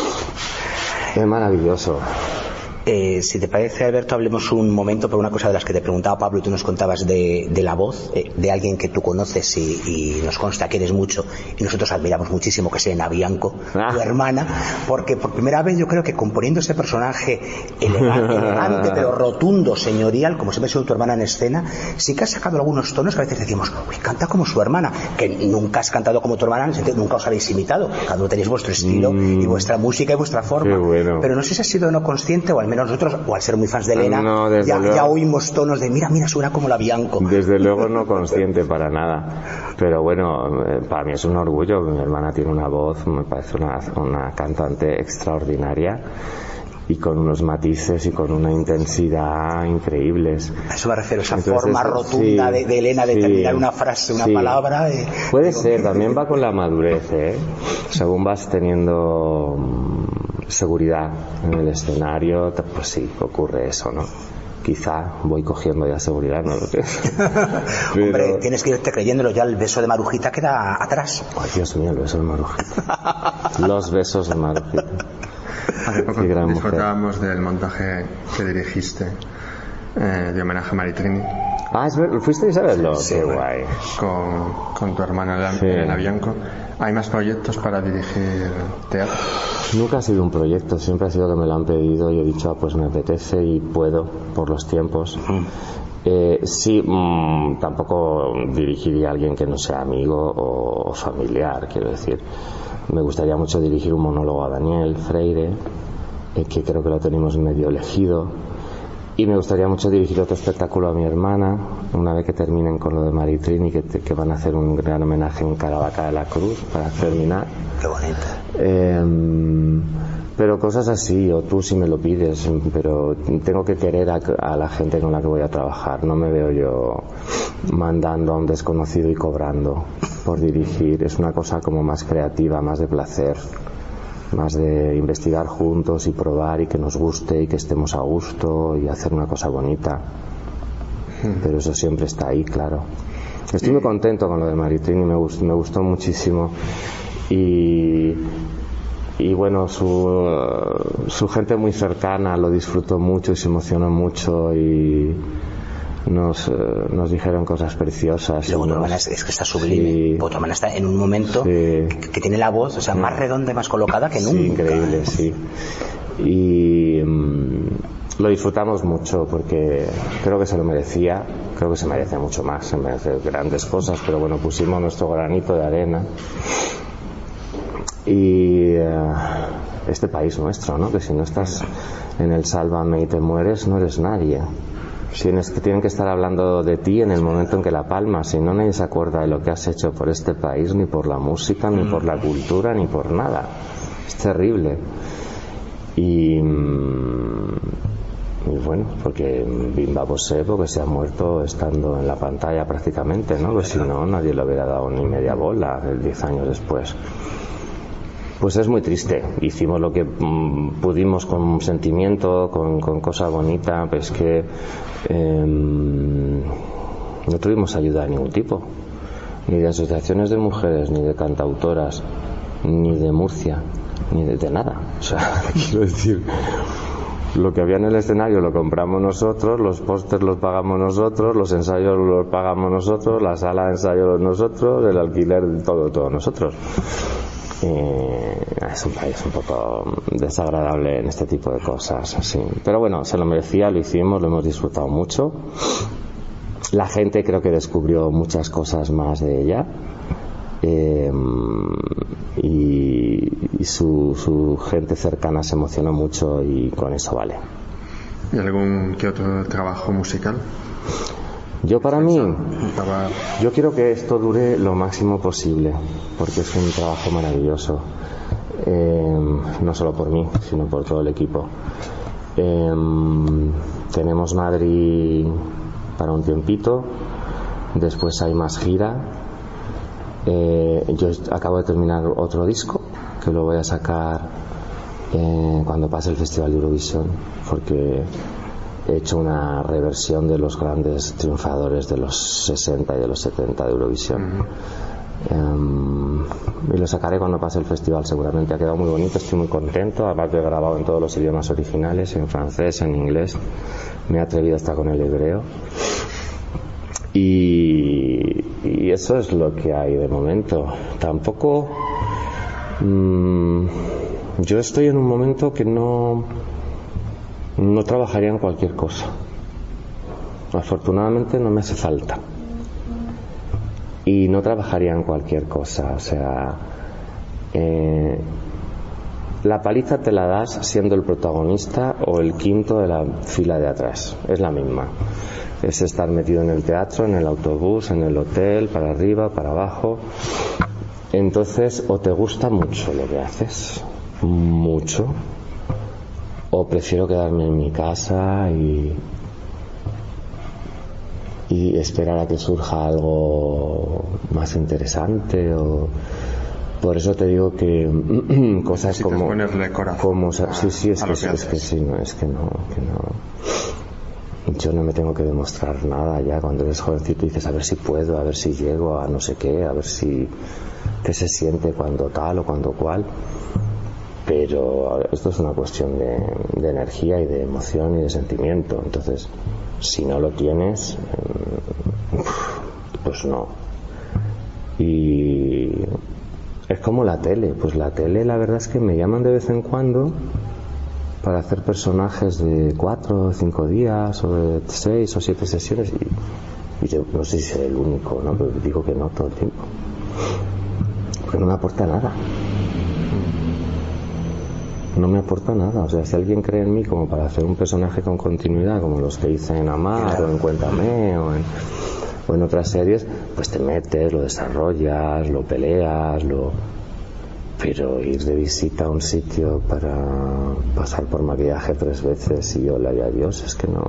Es maravilloso. Si te parece, Alberto, hablemos un momento por una cosa de las que te preguntaba Pablo y tú nos contabas de la voz de alguien que tú conoces y nos consta que eres mucho y nosotros admiramos muchísimo, que es Elena Bianco, tu hermana, porque por primera vez yo creo que componiendo ese personaje elegante pero rotundo, señorial, como siempre ha sido tu hermana en escena, sí que has sacado algunos tonos que a veces decimos, uy, canta como su hermana, que nunca has cantado como tu hermana, en el sentido, nunca os habéis imitado, cada uno tenéis vuestro estilo y vuestra música y vuestra forma. Qué bueno. Pero no sé si ha sido no consciente, o al menos nosotros, o al ser muy fans de Elena, ya oímos tonos de mira, suena como la Bianco. Desde luego no consciente para nada, pero bueno, para mí es un orgullo. Mi hermana tiene una voz, me parece una cantante extraordinaria y con unos matices y con una intensidad increíbles. A eso me refiero, esa forma rotunda de Elena de terminar una frase, una palabra. Puede ser, también va con la madurez, según vas teniendo seguridad en el escenario, pues sí, ocurre eso, ¿no? Quizá voy cogiendo ya seguridad, no lo sé. Pero... Hombre, tienes que irte creyéndolo, ya el beso de Marujita queda atrás. Ay, Dios mío, el beso de Marujita. Los besos de Marujita. Hace poco disfrutábamos del montaje que dirigiste de homenaje a Maritrini. Ah, ¿fuisteis a verlo? Sí, qué guay. Con tu hermana Elena Bianco. ¿Hay más proyectos para dirigir teatro? Nunca ha sido un proyecto, siempre ha sido que me lo han pedido y he dicho, pues me apetece y puedo por los tiempos. Sí, tampoco dirigiría a alguien que no sea amigo o familiar, quiero decir. Me gustaría mucho dirigir un monólogo a Daniel Freire, que creo que lo tenemos medio elegido. Y me gustaría mucho dirigir otro espectáculo a mi hermana, una vez que terminen con lo de Maritrini, que van a hacer un gran homenaje en Caravaca de la Cruz para terminar. Qué bonito. Pero cosas así, o tú si me lo pides, pero tengo que querer a la gente con la que voy a trabajar. No me veo yo mandando a un desconocido y cobrando por dirigir. Es una cosa como más creativa, más de placer, más de investigar juntos y probar y que nos guste y que estemos a gusto y hacer una cosa bonita. Pero eso siempre está ahí, claro. Estoy muy contento con lo de Maritrini, me gustó muchísimo y bueno, su gente muy cercana lo disfrutó mucho y se emocionó mucho y nos dijeron cosas preciosas. Luego tu hermana es que está sublime. Tu hermana está en un momento que tiene la voz, o sea, más redonda y más colocada que nunca. Sí, increíble, sí. Y lo disfrutamos mucho porque creo que se lo merecía. Creo que se merece mucho más, se merece grandes cosas, pero bueno, pusimos nuestro granito de arena. Y este país nuestro, ¿no? Que si no estás en el Sálvame y te mueres, no eres nadie. tienes que tienen que estar hablando de ti en el momento en que la palmas, si no nadie se acuerda de lo que has hecho por este país, ni por la música, ni por la cultura, ni por nada. Es terrible. Y bueno, porque Bimba Bosé, porque se ha muerto estando en la pantalla prácticamente, ¿no? Pues si no, nadie le hubiera dado ni media bola 10 años después. Pues es muy triste. Hicimos lo que pudimos con sentimiento, con cosa bonita, pues que no tuvimos ayuda de ningún tipo, ni de asociaciones de mujeres, ni de cantautoras, ni de Murcia, ni de nada. O sea, quiero decir, lo que había en el escenario lo compramos nosotros, los pósters los pagamos nosotros, los ensayos los pagamos nosotros, la sala de ensayo nosotros, el alquiler, todo nosotros. Es un país un poco desagradable en este tipo de cosas así. Pero bueno, se lo merecía, lo hicimos, lo hemos disfrutado mucho. La gente creo que descubrió muchas cosas más de ella, y su gente cercana se emocionó mucho, y con eso vale. ¿Y algún que otro trabajo musical? Yo para mí, yo quiero que esto dure lo máximo posible, porque es un trabajo maravilloso, no solo por mí, sino por todo el equipo. Tenemos Madrid para un tiempito, después hay más gira. Yo acabo de terminar otro disco que lo voy a sacar cuando pase el Festival de Eurovisión, porque he hecho una reversión de los grandes triunfadores de los 60 y de los 70 de Eurovisión. Y lo sacaré cuando pase el festival seguramente. Ha quedado muy bonito, estoy muy contento, además lo he grabado en todos los idiomas originales, en francés, en inglés, me he atrevido hasta con el hebreo, y eso es lo que hay de momento. Tampoco yo estoy en un momento que no trabajaría en cualquier cosa. Afortunadamente no me hace falta, y no trabajaría en cualquier cosa. O sea, la paliza te la das siendo el protagonista o el quinto de la fila de atrás, es la misma. Es estar metido en el teatro, en el autobús, en el hotel, para arriba, para abajo. Entonces, o te gusta mucho lo que haces, mucho, o prefiero quedarme en mi casa y esperar a que surja algo más interesante. O por eso te digo que cosas como sí, es que no yo no me tengo que demostrar nada. Ya cuando eres jovencito dices, a ver si puedo, a ver si llego a no sé qué, a ver si qué se siente cuando tal o cuando cual. Pero esto es una cuestión de energía y de emoción y de sentimiento. Entonces, si no lo tienes, pues no. Y es como la tele. Pues la tele, la verdad es que me llaman de vez en cuando para hacer personajes de 4 o 5 días, o de 6 o 7 sesiones, y yo no sé si soy el único, ¿no? Pero digo que no todo el tiempo, porque no me aporta nada. No me aporta nada. O sea, si alguien cree en mí como para hacer un personaje con continuidad, como los que hice en Amar, o en Cuéntame, o en otras series, pues te metes, lo desarrollas, lo peleas, pero ir de visita a un sitio para pasar por maquillaje 3 veces y hola y adiós, es que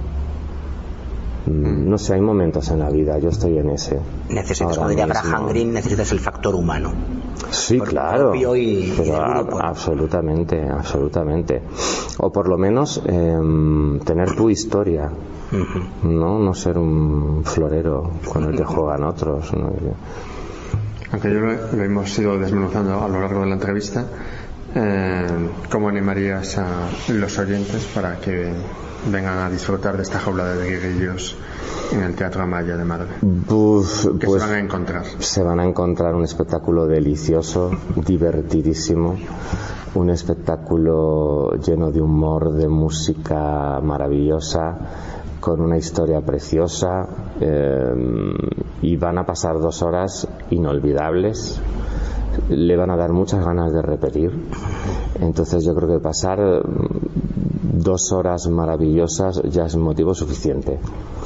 no sé, hay momentos en la vida, yo estoy en ese. Necesitas, como diría Graham Greene, necesitas el factor humano. Sí, claro, pero absolutamente. O por lo menos tener tu historia, no ser un florero con el que juegan otros, ¿no? Aunque yo lo hemos ido desmenuzando a lo largo de la entrevista, ¿cómo animarías a los oyentes para que vengan a disfrutar de esta jaula de guerrillos en el Teatro Amaya de Madrid? ¿Qué se van a encontrar? Se van a encontrar un espectáculo delicioso, divertidísimo, un espectáculo lleno de humor, de música maravillosa, con una historia preciosa, y van a pasar 2 horas inolvidables. Le van a dar muchas ganas de repetir. Entonces yo creo que pasar 2 horas maravillosas ya es motivo suficiente.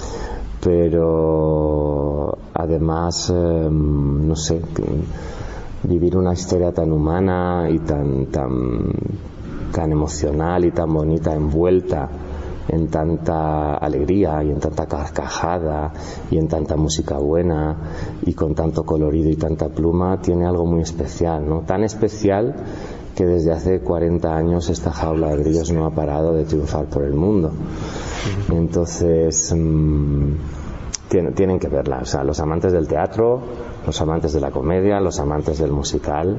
Pero además, no sé, vivir una historia tan humana y tan emocional y tan bonita, envuelta en tanta alegría y en tanta carcajada y en tanta música buena y con tanto colorido y tanta pluma, tiene algo muy especial, ¿no? Tan especial que desde hace 40 años esta jaula de grillos no ha parado de triunfar por el mundo. Entonces tienen que verla, o sea, los amantes del teatro, los amantes de la comedia, los amantes del musical.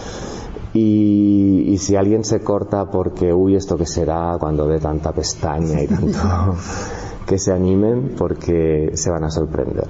Y si alguien se corta porque esto que será cuando ve tanta pestaña y tanto, que se animen, porque se van a sorprender.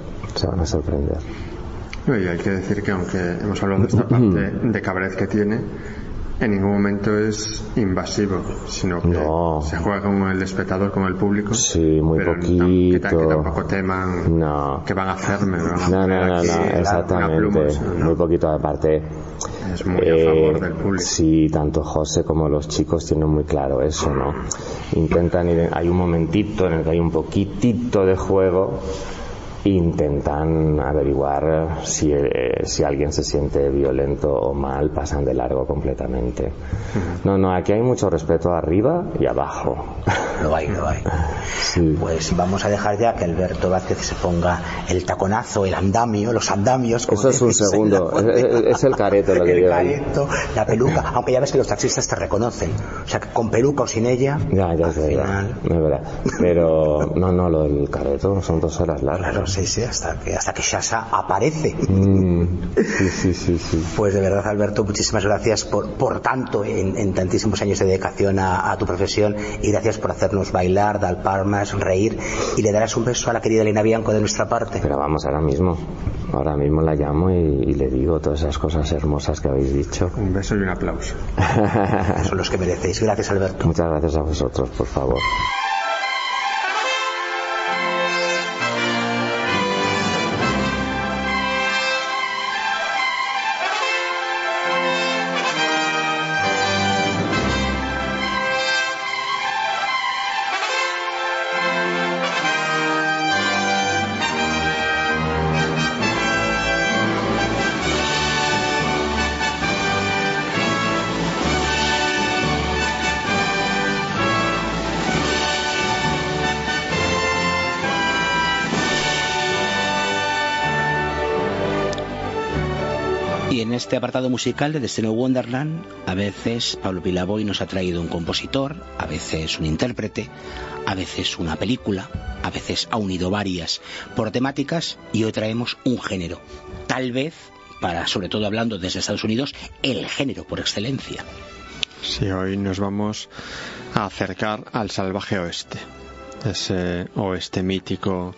Y hay que decir que aunque hemos hablado de esta parte de cabaret que tiene, en ningún momento es invasivo, sino que se juega con el espectador, con el público. Sí, muy pero poquito. Que tampoco teman que van a hacerme. No, exactamente. Muy poquito, aparte. Es muy a favor del público. Sí, tanto José como los chicos tienen muy claro eso, ¿no? Intentan hay un momentito en el que hay un poquitito de juego. Intentan averiguar si alguien se siente violento o mal, pasan de largo completamente. No, aquí hay mucho respeto arriba y abajo. Lo hay. Sí. Pues vamos a dejar ya que Alberto Vázquez se ponga el taconazo, el andamio, los andamios. Eso es un segundo, es el careto lo que lleva ahí. El careto, la peluca, aunque ya ves que los taxistas te reconocen. O sea, que con peluca o sin ella. Ya es verdad. Pero no, lo del careto son 2 horas largas. Claro, sí, hasta que Shasa aparece. Sí. Pues de verdad, Alberto, muchísimas gracias por tanto en tantísimos años de dedicación a tu profesión, y gracias por hacernos bailar, dar palmas, reír, y le darás un beso a la querida Elena Bianco de nuestra parte. Pero vamos, ahora mismo la llamo y le digo todas esas cosas hermosas que habéis dicho. Un beso y un aplauso. Son los que merecéis. Gracias, Alberto. Muchas gracias a vosotros, por favor. Y en este apartado musical de Destino Wonderland, a veces Pablo Pilaboy nos ha traído un compositor, a veces un intérprete, a veces una película, a veces ha unido varias por temáticas, y hoy traemos un género, tal vez, sobre todo hablando desde Estados Unidos, el género por excelencia. Sí, hoy nos vamos a acercar al salvaje oeste, ese oeste mítico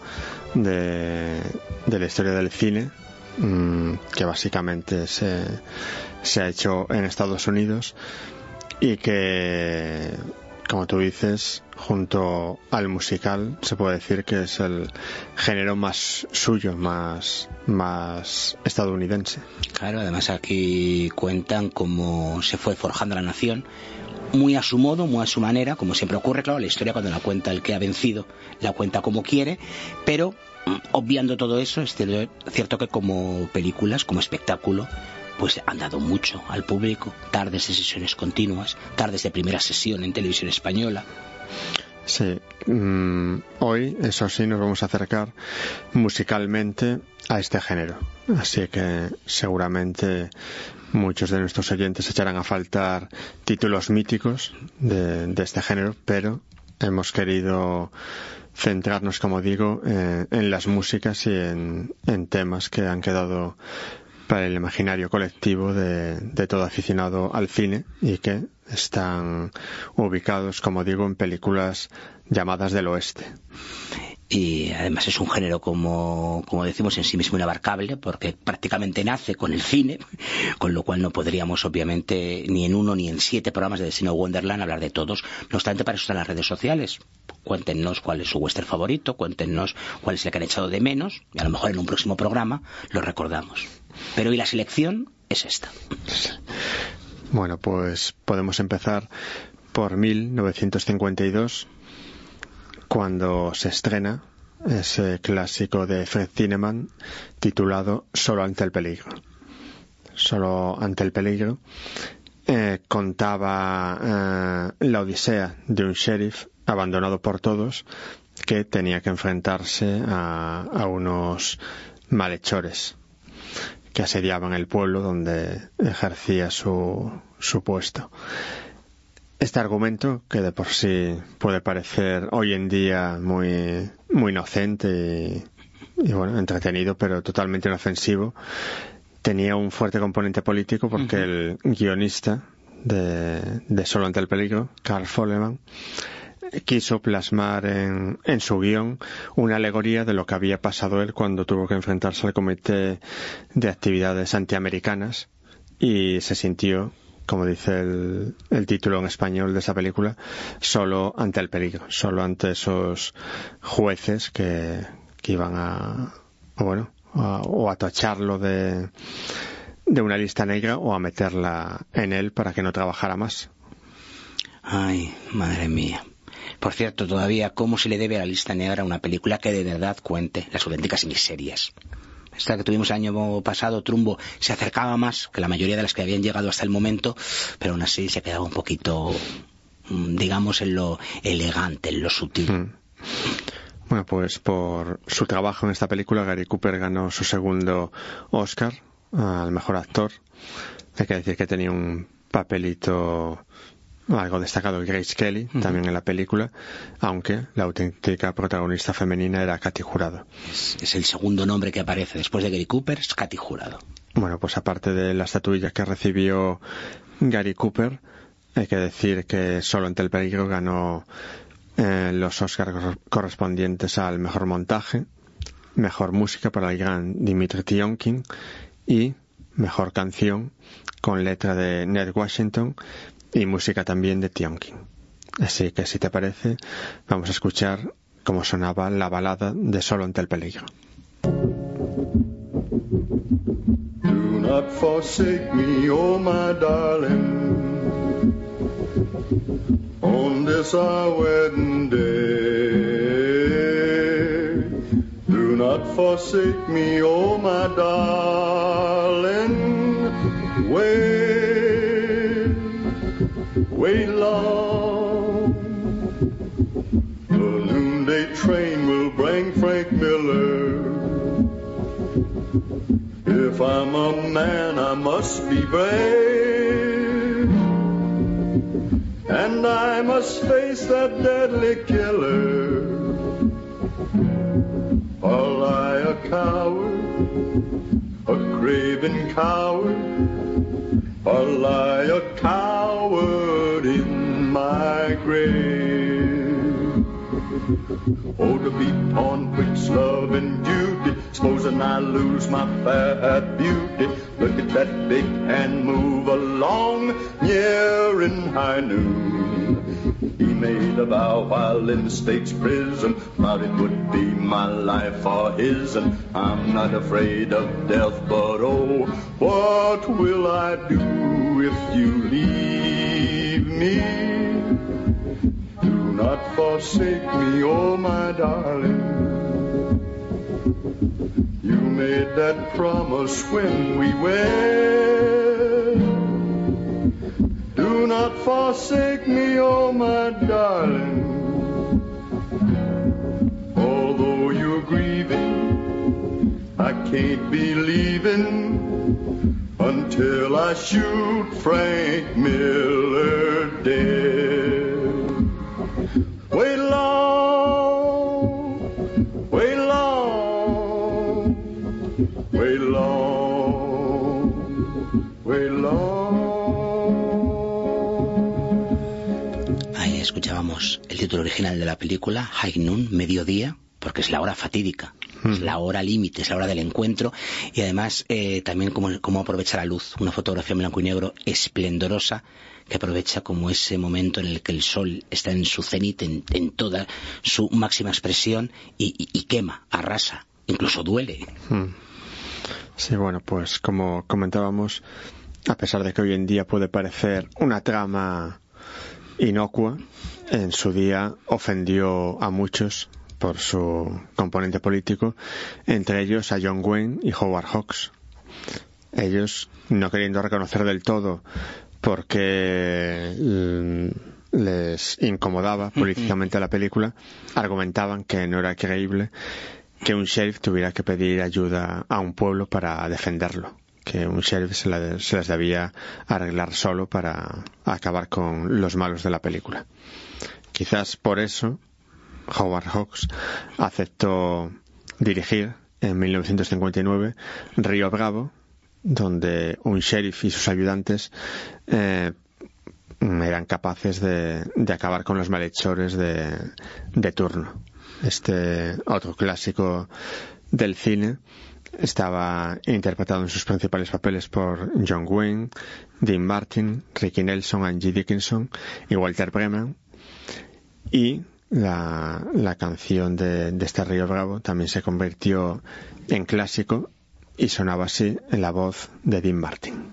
de la historia del cine, que básicamente se ha hecho en Estados Unidos, y que, como tú dices, junto al musical se puede decir que es el género más suyo, más estadounidense. Claro, además aquí cuentan cómo se fue forjando la nación, muy a su modo, muy a su manera, como siempre ocurre. Claro, la historia, cuando la cuenta el que ha vencido, la cuenta como quiere, pero obviando todo eso, es cierto que como películas, como espectáculo, pues han dado mucho al público. Tardes de sesiones continuas, tardes de primera sesión en televisión española. Sí, hoy, eso sí, nos vamos a acercar musicalmente a este género, así que seguramente muchos de nuestros oyentes echarán a faltar títulos míticos de este género, pero hemos querido centrarnos, como digo, en las músicas y en temas que han quedado para el imaginario colectivo de todo aficionado al cine, y que están ubicados, como digo, en películas llamadas del oeste. Y además es un género, como decimos, en sí mismo inabarcable, porque prácticamente nace con el cine, con lo cual no podríamos, obviamente, ni en 1 ni en 7 programas de Destino Wonderland hablar de todos. No obstante, para eso están las redes sociales. Cuéntenos cuál es su western favorito, cuéntenos cuál es el que han echado de menos, y a lo mejor en un próximo programa lo recordamos. Pero hoy la selección es esta. Bueno, pues podemos empezar por 1952, cuando se estrena ese clásico de Fred Zinnemann titulado Solo ante el peligro. Solo ante el peligro contaba la odisea de un sheriff abandonado por todos que tenía que enfrentarse a unos malhechores que asediaban el pueblo donde ejercía su puesto. Este argumento, que de por sí puede parecer hoy en día muy, muy inocente y bueno, entretenido, pero totalmente inofensivo, tenía un fuerte componente político porque el guionista de Solo ante el peligro, Carl Folleman, quiso plasmar en su guión una alegoría de lo que había pasado él cuando tuvo que enfrentarse al Comité de Actividades Antiamericanas y se sintió, como dice el título en español de esa película, solo ante el peligro, solo ante esos jueces que iban a tacharlo de una lista negra o a meterla en él para que no trabajara más. Ay, madre mía. Por cierto, todavía, ¿cómo se le debe a la lista negra una película que de verdad cuente las auténticas miserias? Esta que tuvimos el año pasado, Trumbo, se acercaba más que la mayoría de las que habían llegado hasta el momento, pero aún así se quedaba un poquito, digamos, en lo elegante, en lo sutil. Bueno, pues por su trabajo en esta película, Gary Cooper ganó su segundo Oscar al mejor actor. Hay que decir que tenía un papelito algo destacado Grace Kelly también en la película, aunque la auténtica protagonista femenina era Katy Jurado. Es el segundo nombre que aparece después de Gary Cooper, es Katy Jurado. Bueno, pues aparte de la estatuilla que recibió Gary Cooper, hay que decir que Solo ante el peligro ganó los Oscars correspondientes al mejor montaje, mejor música para el gran Dimitri Tiomkin y mejor canción con letra de Ned Washington y música también de Tiomkin. Así que, si te parece, vamos a escuchar cómo sonaba la balada de Solo ante el peligro. Do not forsake me, oh my darling, on this our wedding day. Do not forsake me, oh my darling, wait long. The noonday train will bring Frank Miller. If I'm a man, I must be brave, and I must face that deadly killer. Or lie a coward, a craven coward, or lie a coward in my grave. Oh, to be torn twixt love and duty, supposing I lose my fair beauty. Look at that big hand move along, near in high noon. He made a vow while in the state's prison, vowed it would be my life or his, and I'm not afraid of death, but oh, what will I do if you leave me? Do not forsake me, oh my darling. You made that promise when we wed. Do not forsake me, oh my darling. Although you're grieving, I can't be leaving until I shoot Frank Miller dead. Wait long, wait long, wait long, wait long. Ahí escuchábamos el título original de la película, High Noon, mediodía, porque es la hora fatídica. Es la hora límite, es la hora del encuentro, y además también cómo aprovecha la luz, una fotografía en blanco y negro esplendorosa que aprovecha como ese momento en el que el sol está en su cenit, en toda su máxima expresión, y quema, arrasa, incluso duele. Sí, bueno, pues como comentábamos, a pesar de que hoy en día puede parecer una trama inocua, en su día ofendió a muchos por su componente político, entre ellos a John Wayne y Howard Hawks. Ellos, no queriendo reconocer del todo porque les incomodaba políticamente la película, argumentaban que no era creíble que un sheriff tuviera que pedir ayuda a un pueblo para defenderlo, que un sheriff se las debía arreglar solo para acabar con los malos de la película. Quizás por eso Howard Hawks aceptó dirigir en 1959 Río Bravo, donde un sheriff y sus ayudantes eran capaces de acabar con los malhechores de turno. Este otro clásico del cine estaba interpretado en sus principales papeles por John Wayne, Dean Martin, Ricky Nelson, Angie Dickinson y Walter Brennan. Y la canción de este Río Bravo también se convirtió en clásico y sonaba así en la voz de Dean Martin.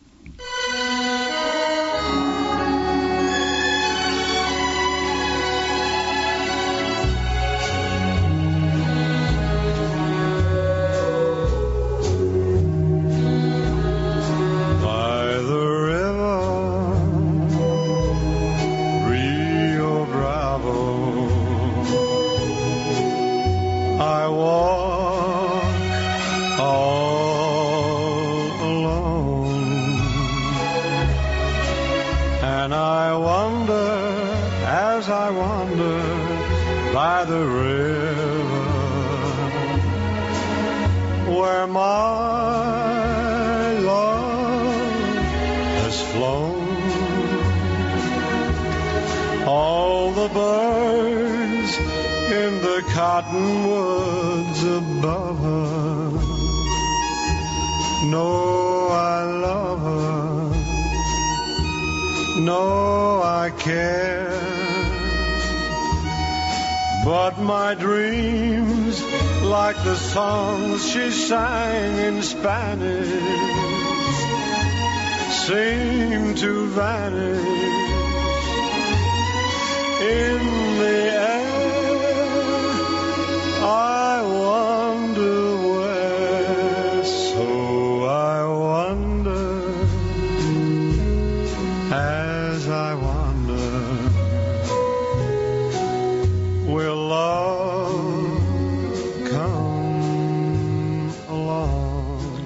Cottonwoods above her know I love her, know I care, but my dreams, like the songs she sang in Spanish, seem to vanish in the air. I wonder where, so I wonder as I wonder, will love come along?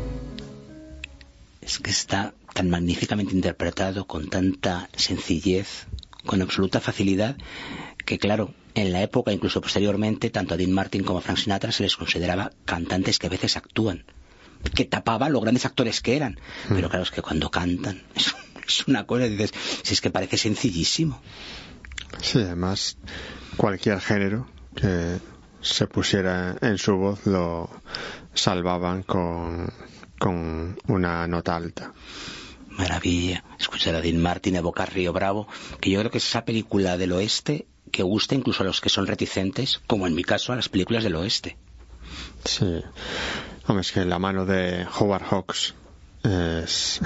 Es que está tan magníficamente interpretado, con tanta sencillez, con absoluta facilidad, que claro, en la época, incluso posteriormente, tanto a Dean Martin como a Frank Sinatra se les consideraba cantantes que a veces actúan, que tapaban los grandes actores que eran. Pero claro, es que cuando cantan es una cosa, dices, si es que parece sencillísimo. Sí, además cualquier género que se pusiera en su voz lo salvaban con una nota alta. Maravilla. Escuchar a Dean Martin evocar Río Bravo, que yo creo que es esa película del oeste que gusta incluso a los que son reticentes, como en mi caso a las películas del oeste. Sí. Hombre, es que la mano de Howard Hawks es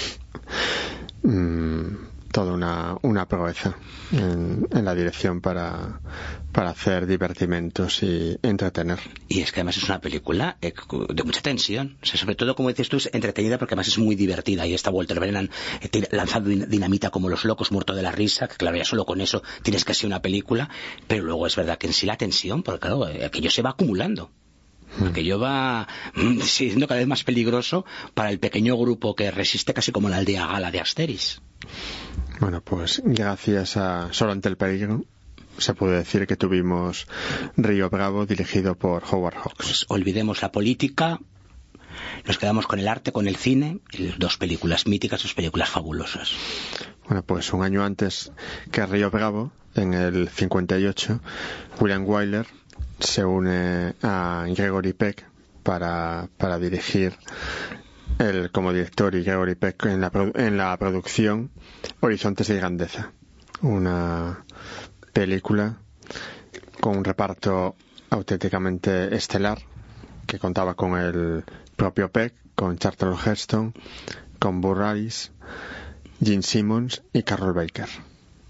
toda una proeza en la dirección para hacer divertimentos y entretener. Y es que además es una película de mucha tensión, o sea, sobre todo, como dices tú, es entretenida porque además es muy divertida. Y está Walter Brennan lanzando dinamita como los locos, muerto de la risa, que claro, ya solo con eso tienes casi una película. Pero luego es verdad que en sí la tensión, porque claro, aquello se va acumulando, aquello va siendo cada vez más peligroso para el pequeño grupo que resiste, casi como la aldea gala de Asterix. Bueno, pues gracias a Solo ante el peligro se puede decir que tuvimos Río Bravo, dirigido por Howard Hawks. Pues olvidemos la política, nos quedamos con el arte, con el cine, dos películas míticas, dos películas fabulosas. Bueno, pues un año antes que Río Bravo, en el 58, William Wyler se une a Gregory Peck para dirigir como director, y Gregory Peck en la producción Horizontes de Grandeza, una película con un reparto auténticamente estelar que contaba con el propio Peck, con Charlton Heston, con Burr Harris, Gene Simmons y Carroll Baker.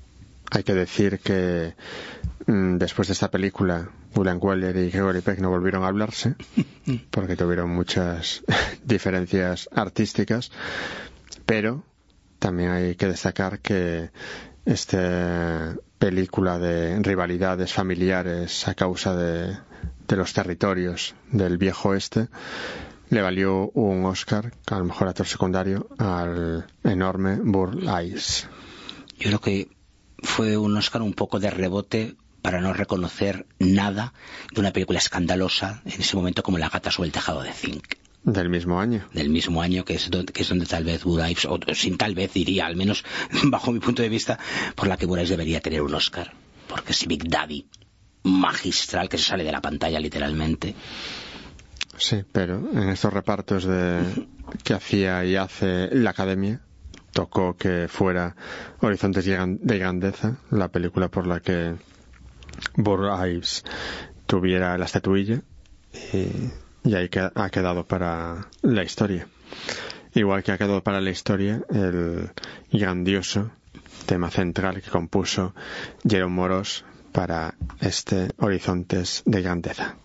Hay que decir que después de esta película, William Wyler y Gregory Peck no volvieron a hablarse porque tuvieron muchas diferencias artísticas, pero también hay que destacar que esta película de rivalidades familiares a causa de los territorios del viejo oeste le valió un Oscar al mejor actor secundario al enorme Burl Ives. Yo creo que fue un Oscar un poco de rebote para no reconocer nada de una película escandalosa en ese momento como La gata sobre el tejado de zinc. Del mismo año, que es donde tal vez Burl Ives, o sin tal vez diría, al menos bajo mi punto de vista, por la que Burl Ives debería tener un Oscar. Porque es Big Daddy magistral que se sale de la pantalla literalmente. Sí, pero en estos repartos que hacía y hace la Academia, tocó que fuera Horizontes de Grandeza, la película por la que Burl Ives tuviera la estatuilla, y ahí ha quedado para la historia. Igual que ha quedado para la historia el grandioso tema central que compuso Jerome Moros para este Horizontes de Grandeza.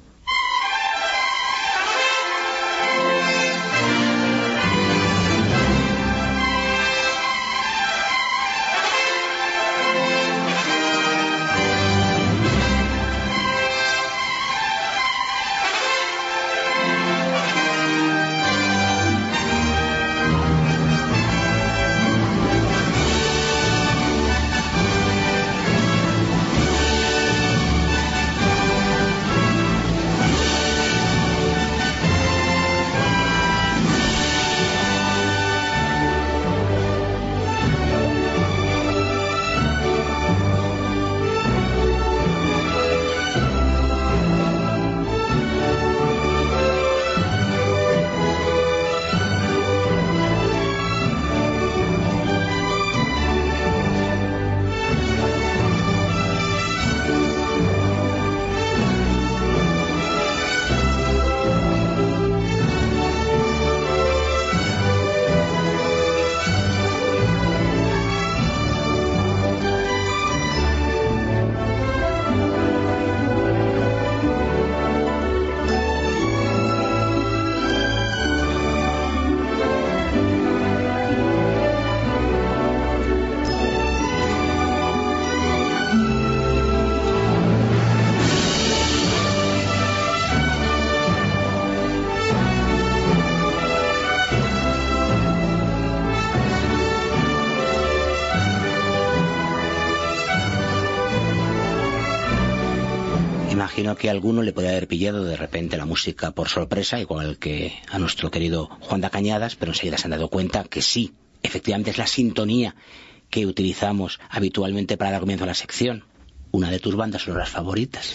Imagino que a alguno le puede haber pillado de repente la música por sorpresa, igual que a nuestro querido Juan de Cañadas, pero enseguida se han dado cuenta que sí, efectivamente es la sintonía que utilizamos habitualmente para dar comienzo a la sección. Una de tus bandas sonoras favoritas.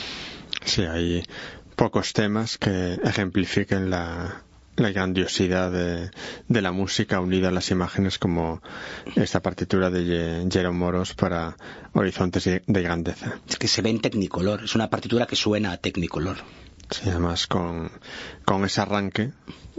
Sí, hay pocos temas que ejemplifiquen la grandiosidad de la música unida a las imágenes como esta partitura de Jerome Moros para Horizontes de Grandeza. Es que se ve en Technicolor, es una partitura que suena a Technicolor. Sí, además con ese arranque,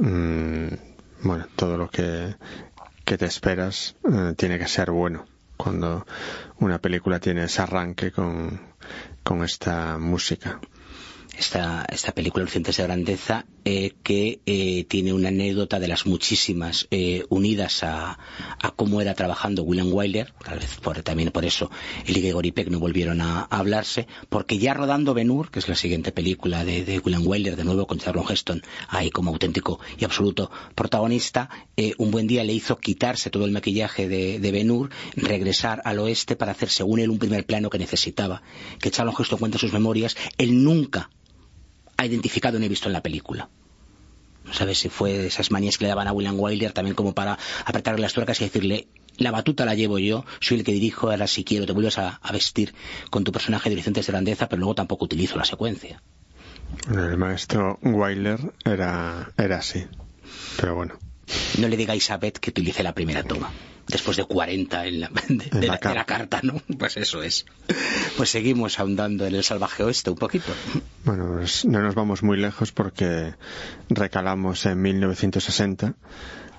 bueno, todo lo que te esperas tiene que ser bueno cuando una película tiene ese arranque con esta música. Esta película Horizontes de Grandeza que tiene una anécdota de las muchísimas unidas a cómo era trabajando William Wyler, tal vez también por eso él y Gregory Peck no volvieron a hablarse, porque ya rodando Ben-Hur, que es la siguiente película de William Wyler, de nuevo con Charlton Heston ahí como auténtico y absoluto protagonista, un buen día le hizo quitarse todo el maquillaje de Ben-Hur, regresar al oeste para hacer según él un primer plano que necesitaba, que Charlton Heston cuenta en sus memorias, él nunca ha identificado ni visto en la película. No sabes si fue esas manías que le daban a William Wyler también como para apretarle las tuercas y decirle: la batuta la llevo yo, soy el que dirijo, ahora si quiero te vuelves a vestir con tu personaje de Horizontes de Grandeza, pero luego tampoco utilizo la secuencia. El maestro Wyler era así, pero bueno. No le digáis a Beth que utilice la primera toma después de 40 de la carta, ¿no? Pues eso es. Pues seguimos ahondando en el salvaje oeste un poquito. Bueno, pues no nos vamos muy lejos porque recalamos en 1960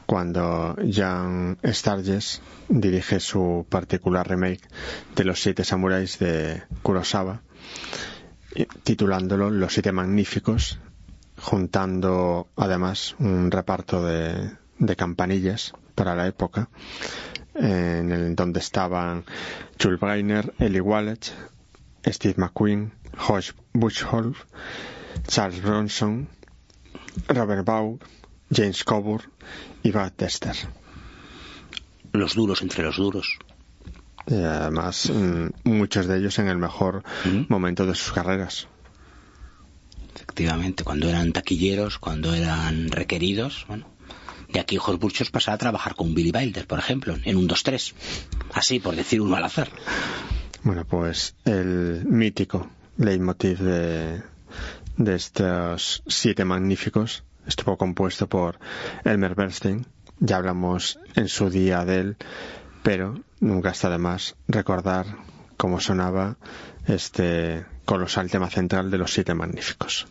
cuando Jan Sturges dirige su particular remake de Los 7 Samuráis de Kurosawa, titulándolo Los 7 Magníficos, juntando además un reparto de campanillas para la época, donde estaban Jules Breiner, Eli Wallach, Steve McQueen, Josh Buchholz, Charles Bronson, Robert Baugh, James Coburn y Bud Dexter. Los duros entre los duros. Y además muchos de ellos en el mejor momento de sus carreras. Efectivamente, cuando eran taquilleros, cuando eran requeridos. Bueno, de aquí Josh Buchholz pasaba a trabajar con Billy Wilder, por ejemplo, en un 2-3, así por decir uno al azar. Bueno, pues el mítico leitmotiv de estos 7 magníficos estuvo compuesto por Elmer Bernstein. Ya hablamos en su día de él, pero nunca está de más recordar cómo sonaba este colosal tema central de los 7 magníficos.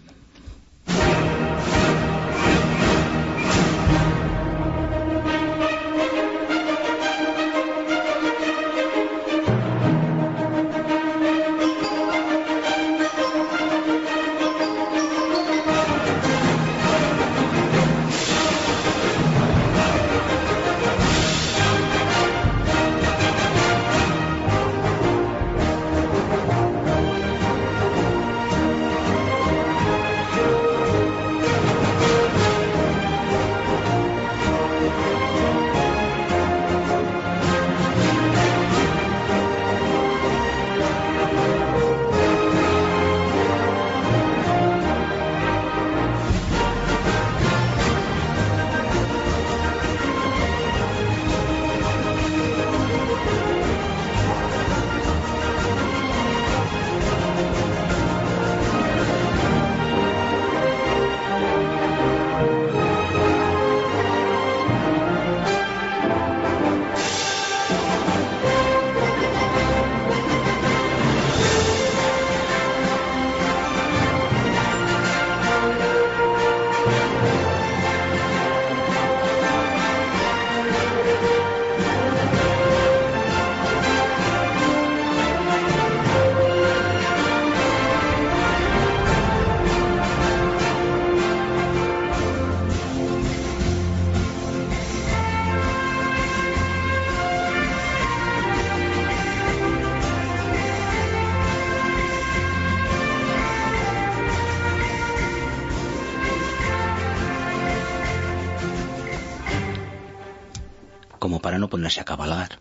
Como para no ponerse a cabalgar.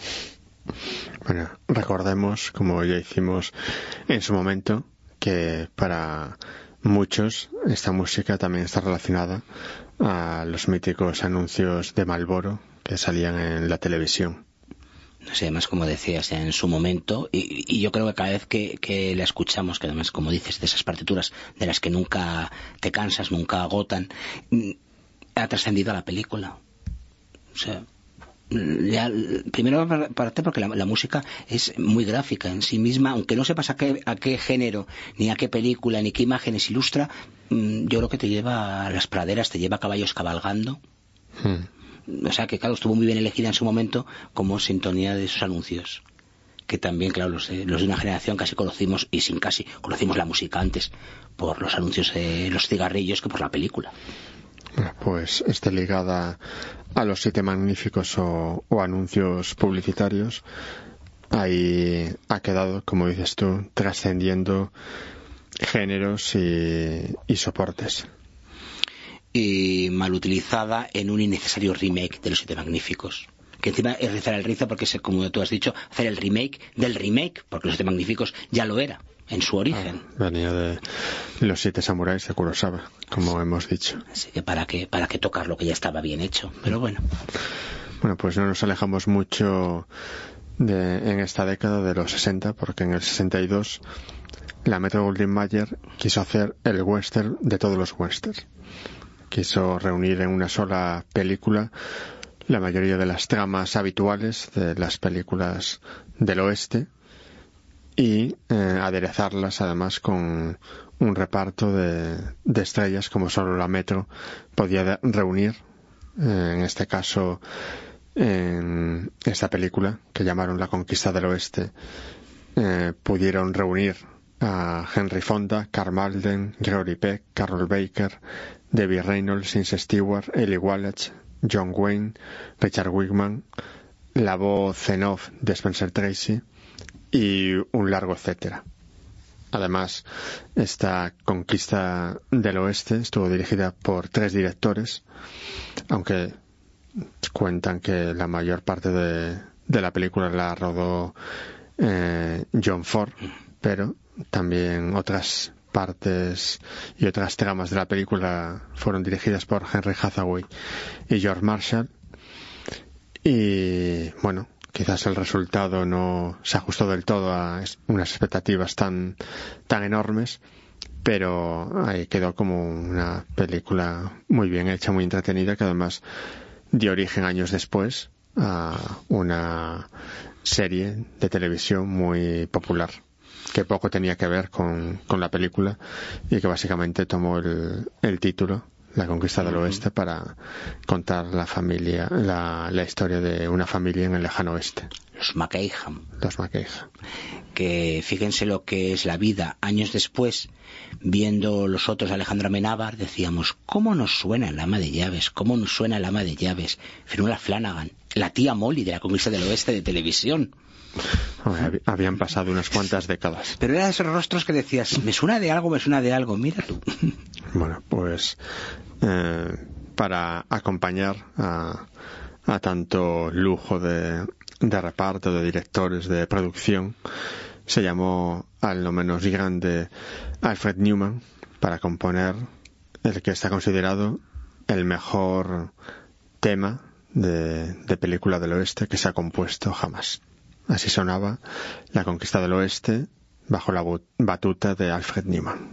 Bueno, recordemos, como ya hicimos en su momento, que para muchos esta música también está relacionada a los míticos anuncios de Marlboro que salían en la televisión. No sé, además, como decías, en su momento, y yo creo que cada vez que la escuchamos, que además, como dices, de esas partituras de las que nunca te cansas, nunca agotan, ha trascendido a la película. O sea, ya, primero parte porque la música es muy gráfica en sí misma, aunque no sepas a qué género, ni a qué película, ni qué imágenes ilustra. Yo creo que te lleva a las praderas, te lleva a caballos cabalgando. O sea que, claro, estuvo muy bien elegida en su momento como sintonía de esos anuncios, que también, claro, los de una generación casi conocimos, y sin casi, conocimos la música antes por los anuncios de los cigarrillos que por la película. Pues esté ligada a los 7 magníficos o anuncios publicitarios. Ahí ha quedado, como dices tú, trascendiendo géneros y soportes. Y mal utilizada en un innecesario remake de los 7 magníficos, que encima es rizar el rizo porque es, como tú has dicho, hacer el remake del remake, porque los 7 magníficos ya lo era en su origen. Venía de Los 7 Samuráis de Kurosawa, como hemos dicho. Así que para qué tocar lo que ya estaba bien hecho, pero bueno. Bueno, pues no nos alejamos mucho en esta década de los 60, porque en el 62 la Metro-Goldwyn-Mayer quiso hacer el western de todos los westerns. Quiso reunir en una sola película la mayoría de las tramas habituales de las películas del oeste y aderezarlas además con un reparto de estrellas como solo la Metro podía reunir en este caso en esta película que llamaron La Conquista del Oeste, pudieron reunir a Henry Fonda, Karl Malden, Gregory Peck, Carroll Baker, Debbie Reynolds, Vince Stewart, Eli Wallach, John Wayne, Richard Wickman, la voz en off de Spencer Tracy y un largo etcétera. Además, esta Conquista del Oeste estuvo dirigida por 3 directores, aunque cuentan que la mayor parte de la película la rodó John Ford, pero también otras partes y otras tramas de la película fueron dirigidas por Henry Hathaway y George Marshall. Y bueno, quizás el resultado no se ajustó del todo a unas expectativas tan enormes, pero ahí quedó como una película muy bien hecha, muy entretenida, que además dio origen años después a una serie de televisión muy popular que poco tenía que ver con la película y que básicamente tomó el título, La Conquista del Oeste, para contar la historia de una familia en el lejano oeste. Los McKayhan. Que fíjense lo que es la vida. Años después, viendo los otros de Alejandro Amenábar, decíamos, ¿cómo nos suena el ama de llaves? ¿Cómo nos suena el ama de llaves? Fionnuala Flanagan, la tía Molly de La Conquista del Oeste de televisión. Habían pasado unas cuantas décadas. Pero eran esos rostros que decías, me suena de algo, mira tú. Bueno, pues para acompañar a tanto lujo de reparto, de directores, de producción, se llamó al no menos grande Alfred Newman para componer el que está considerado el mejor tema de película del oeste que se ha compuesto jamás. Así sonaba La Conquista del Oeste bajo la batuta de Alfred Newman.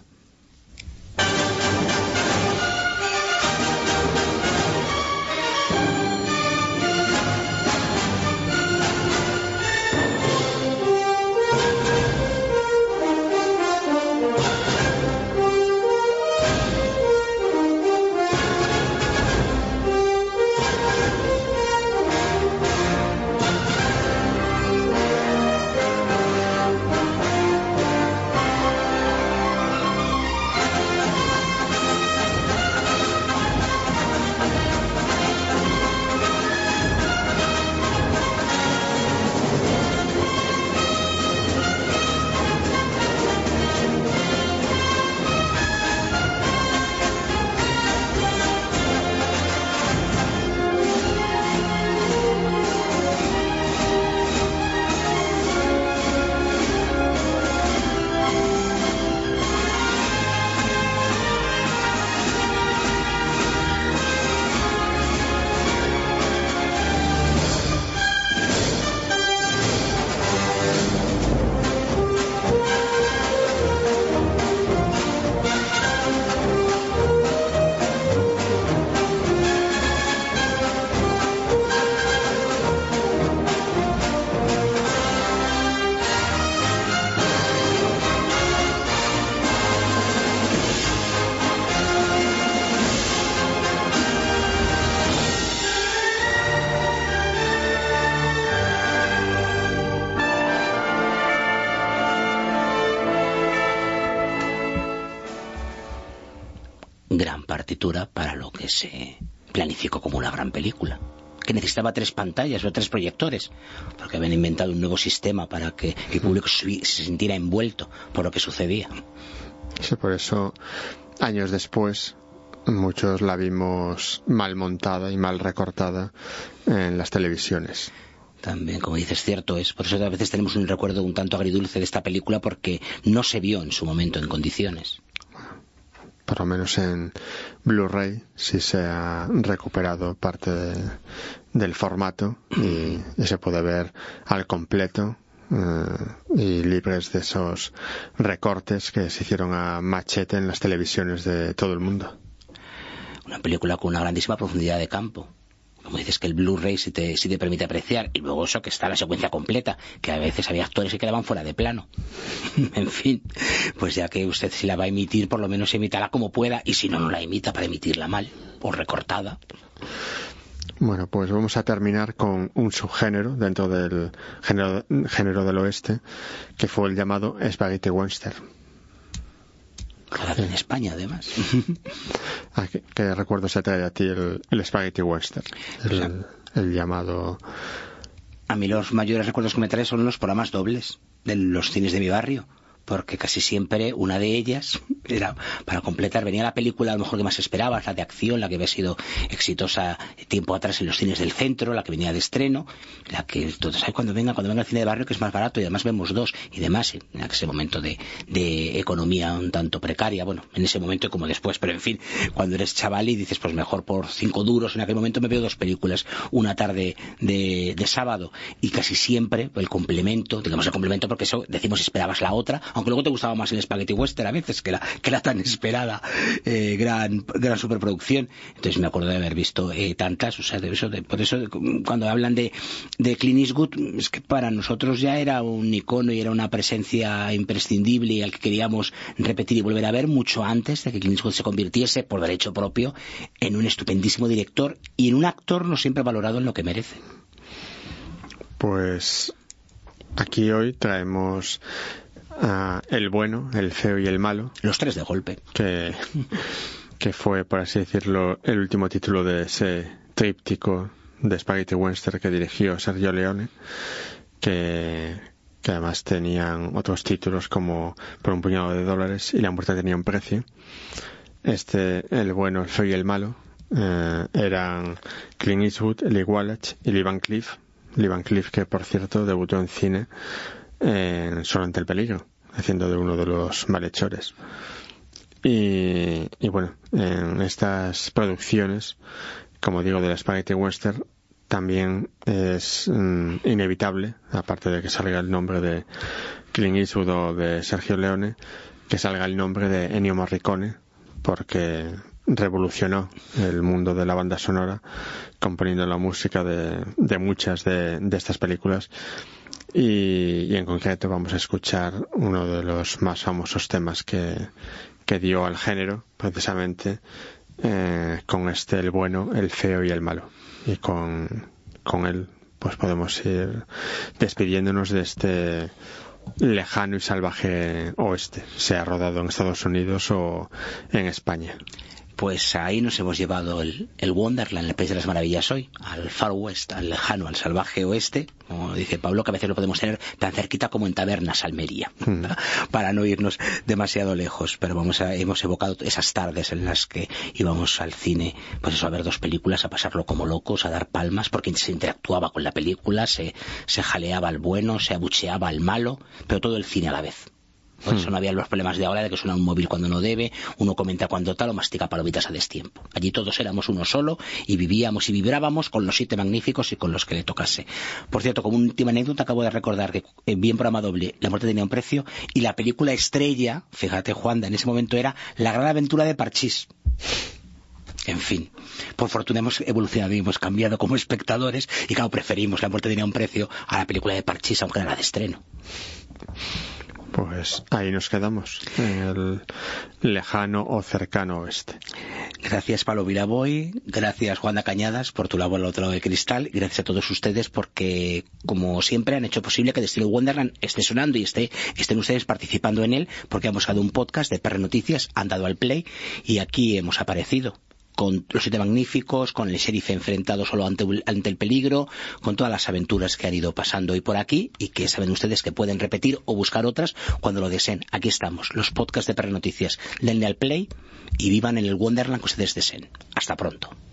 Gran partitura para lo que se planificó como una gran película, que necesitaba 3 pantallas o 3 proyectores, porque habían inventado un nuevo sistema para que el público se sintiera envuelto por lo que sucedía. Sí, por eso años después muchos la vimos mal montada y mal recortada en las televisiones. También, como dices, cierto es. Por eso a veces tenemos un recuerdo un tanto agridulce de esta película, porque no se vio en su momento en condiciones. Por lo menos en Blu-ray sí se ha recuperado parte del formato y se puede ver al completo y libres de esos recortes que se hicieron a machete en las televisiones de todo el mundo. Una película con una grandísima profundidad de campo. Como dices, que el Blu-ray sí te permite apreciar, y luego eso que está la secuencia completa, que a veces había actores que quedaban fuera de plano. En fin, pues ya que usted si la va a emitir, por lo menos emítala como pueda, y si no, no la emita para emitirla mal o recortada. Bueno, pues vamos a terminar con un subgénero dentro del género del oeste, que fue el llamado Spaghetti Western. En España, además. ¿Qué recuerdo se trae a ti el Spaghetti Western? El llamado... A mí los mayores recuerdos que me trae son los programas dobles de los cines de mi barrio, porque casi siempre una de ellas era para completar, venía la película a lo mejor que más esperabas, la de acción, la que había sido exitosa tiempo atrás en los cines del centro, la que venía de estreno, la que todos saben cuando venga al cine de barrio, que es más barato y además vemos dos y demás, en ese momento de economía un tanto precaria, bueno, en ese momento y como después, pero en fin, cuando eres chaval y dices pues mejor por 5 duros, en aquel momento me veo 2 películas una tarde de sábado, y casi siempre el complemento, digamos el complemento porque eso decimos esperabas la otra, aunque luego te gustaba más el Spaghetti Western a veces que la tan esperada gran superproducción. Entonces me acuerdo de haber visto tantas, o sea, por eso cuando hablan de Clint Eastwood, es que para nosotros ya era un icono y era una presencia imprescindible y al que queríamos repetir y volver a ver mucho antes de que Clint Eastwood se convirtiese por derecho propio en un estupendísimo director y en un actor no siempre valorado en lo que merece. Pues aquí hoy traemos El bueno, el feo y el malo. Los 3 de golpe. Que fue, por así decirlo, el último título de ese tríptico de Spaghetti Western que dirigió Sergio Leone, que además tenían otros títulos como Por un puñado de dólares y La muerte tenía un precio. El bueno, el feo y el malo eran Clint Eastwood, Lee Wallach y Lee Van Cleef. Lee Van Cleef, que por cierto debutó en cine Solo ante el peligro, haciendo de uno de los malhechores. Y bueno, en estas producciones, como digo, del Spaghetti Western, también es inevitable, aparte de que salga el nombre de Clint Eastwood o de Sergio Leone, que salga el nombre de Ennio Morricone, porque revolucionó el mundo de la banda sonora componiendo la música de muchas de estas películas. Y en concreto vamos a escuchar uno de los más famosos temas que dio al género, precisamente con el bueno, el feo y el malo. Y con él pues podemos ir despidiéndonos de este lejano y salvaje oeste, sea rodado en Estados Unidos o en España. Pues ahí nos hemos llevado el Wonderland, el país de las maravillas hoy, al Far West, al lejano, al salvaje oeste, como dice Pablo, que a veces lo podemos tener tan cerquita como en Tabernas, Almería, para no irnos demasiado lejos, pero hemos evocado esas tardes en las que íbamos al cine, pues eso, a ver 2 películas, a pasarlo como locos, a dar palmas, porque se interactuaba con la película, se jaleaba al bueno, se abucheaba al malo, pero todo el cine a la vez. Por eso no había los problemas de ahora de que suena un móvil cuando no debe, uno comenta cuando tal o mastica palomitas a destiempo. Allí todos éramos uno solo y vivíamos y vibrábamos con los 7 magníficos y con los que le tocase. Por cierto, como última anécdota, acabo de recordar que bien programa doble, La muerte tenía un precio, y la película estrella, fíjate Juanda, en ese momento era La gran aventura de Parchís. En fin, por fortuna hemos evolucionado y hemos cambiado como espectadores y claro, preferimos La muerte tenía un precio a la película de Parchís, aunque era la de estreno. Pues ahí nos quedamos, en el lejano o cercano oeste. Gracias Pablo Viraboy, gracias Juana Cañadas por tu labor al otro lado del cristal, y gracias a todos ustedes porque, como siempre, han hecho posible que Destino Wonderland esté sonando y estén ustedes participando en él, porque hemos dado un podcast de PR Noticias, han dado al play y aquí hemos aparecido. Con los 7 magníficos, con el sheriff enfrentado solo ante el peligro, con todas las aventuras que han ido pasando hoy por aquí y que saben ustedes que pueden repetir o buscar otras cuando lo deseen. Aquí estamos, los podcasts de PR Noticias. Denle al play y vivan en el Wonderland que ustedes deseen. Hasta pronto.